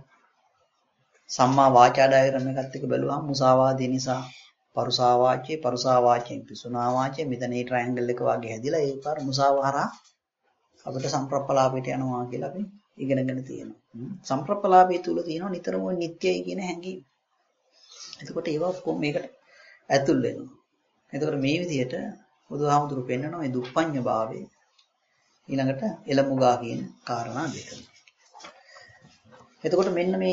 සම්මා වාචා ඩයග්‍රෑම් එකත් එක්ක බැලුවම මුසාවාදේ නිසා පරුසාවාචේ, පරුසාවාචෙන් පිසුනාවාචේ මෙතන මේ ට්‍රයැන්ගල් එක වගේ හැදිලා ඒ පාර මුසාවහරා අපිට සම්ප්‍රප්පලාපයට යනවා කියලා අපි ඉගෙනගෙන තියෙනවා. සම්ප්‍රප්පලාපයේ තුල තියෙනවා නිතරම නිට්ටයයි කියන හැඟීම. එතකොට ඒවා කොහොම මේකට ඇතුල් වෙනවා. එතකොට මේ විදිහට බුදුහාමුදුරු පෙන්නනවා මේ දුප්පඤ්ඤ භාවය ඊළඟට එළමුගා කියන කාරණා දෙක. එතකොට මෙන්න මේ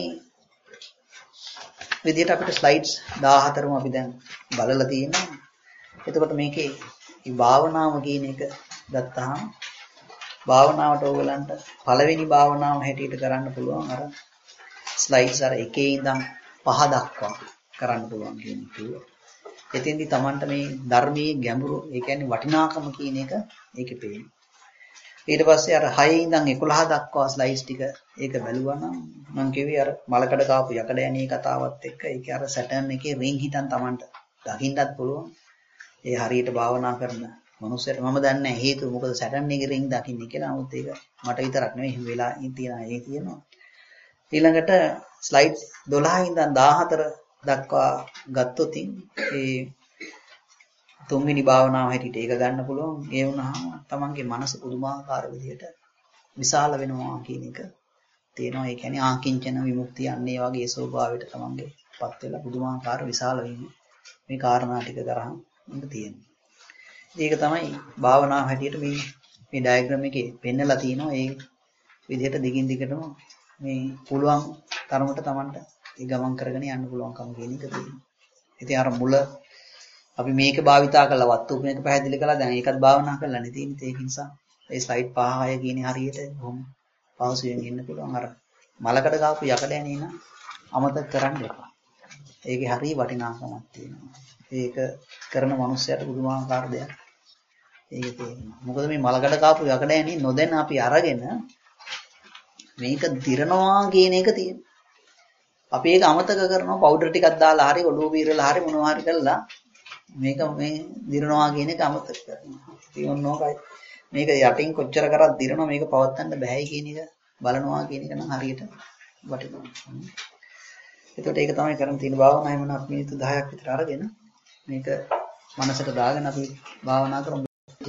විදිහට අපිට ස්ලයිඩ්ස් දාහතරම අපි දැන් බලලා තියෙනවා. එතකොට මේකේ මේ භාවනාව කියන එක ගත්තාම භාවනාවට ඕගලන්ට පළවෙනි භාවනාව හැටියට කරන්න පුළුවන් අර ස්ලයිඩ්ස් අර එකේ ඉඳන් පහ දක්වා කරන්න පුළුවන් කියන එක. එතෙන්දී Tamanට මේ ධර්මයේ ගැඹුරු ඒ කියන්නේ වටිනාකම කියන එක ඒකේ පේනවා. ඊට පස්සේ අර හයේ ඉඳන් එකොළහ දක්වා ස්ලයිඩ්ස් ටික ඒක බැලුවා නම් මම කිව්වේ අර මලකඩ කාපු යකඩ ඇණේ කතාවත් එක්ක ඒකේ අර සැටර්න් එකේ රින් හිටන් Tamanට දකින්නත් පුළුවන්. ඒ හරියට භාවනා කරන මනුස්සයට මම දන්නේ නැහැ හේතුව මොකද සැටර්න් එකේ රින් දකින්නේ කියලා. නමුත් ඒක මට විතරක් නෙවෙයි එහෙම වෙලා තියෙනවා ඒ තියෙනවා. ඊළඟට ස්ලයිඩ්ස් දොළහ ඉඳන් දාහතර දක්වා ගත්තොත් ඒ තුන්වෙනි භාවනාව හැටියට ඒක ගන්න පුළුවන්. ඒ වුණාම තමන්ගේ මනස පුදුමාකාර විදිහට විශාල වෙනවා කියන එක තේනවා. ඒ කියන්නේ ආකින්චන විමුක්තිය අන්නේ වගේ ස්වභාවයට තමන්ගේ පත් වෙලා පුදුමාකාර විශාල වීම මේ කාරණා ටික කරාම මේක තියෙනවා. ඒක තමයි භාවනාව හැටියට මේ මේ ඩයග්‍රෑම් එකේ පෙන්නලා තියෙනවා. ඒ විදිහට දිගින් දිගටම මේ පුළුවන් තරමට තමන්ට ඒ ගමන් කරගෙන යන්න පුළුවන්කම කියන එක තියෙනවා. ඉතින් අර මුල අපි මේක භාවිතා කරලා වත්තු මේක පැහැදිලි කළා දැන් ඒකත් භාවනා කරලා නේ තියෙන්නේ ඒක නිසා ඒ ස්ලයිඩ් පහ හය කියන්නේ හරියට බොහොම පහසුවෙන් ඉන්න පුළුවන් අර මලකට ගාපු යකඩ ඇනේ නම් අමතක කරන්න එපා. ඒකේ හරිය වටිනාකමක් තියෙනවා. ඒක කරන මනුස්සයට පුදුමාකාර දෙයක්. ඒක තේරෙනවා. මොකද මේ මලකට ගාපු යකඩ ඇනේ නොදැන අපි අරගෙන මේක දිරනවා කියන එක තියෙනවා. අපි ඒක අමතක කරනවා පවුඩර් ටිකක් දාලා හරි ඔලුව බීරලා හරි මොනවා හරි කරලා මේක මේ දිරනවා කියන එක අමතක කරනවා. ඉතින් ඕනෝකයි මේක යටින් කොච්චර කරත් දිරනවා මේක පවත්වන්න බෑයි කියන එක බලනවා කියන එක නම් හරියට වටිනවා. එතකොට ඒක තමයි කරන් තියෙන භාවනාව. එහෙනම් අපි මිනිත්තු දහයක් විතර අරගෙන මේක මනසට දාගෙන අපි භාවනා කරමු.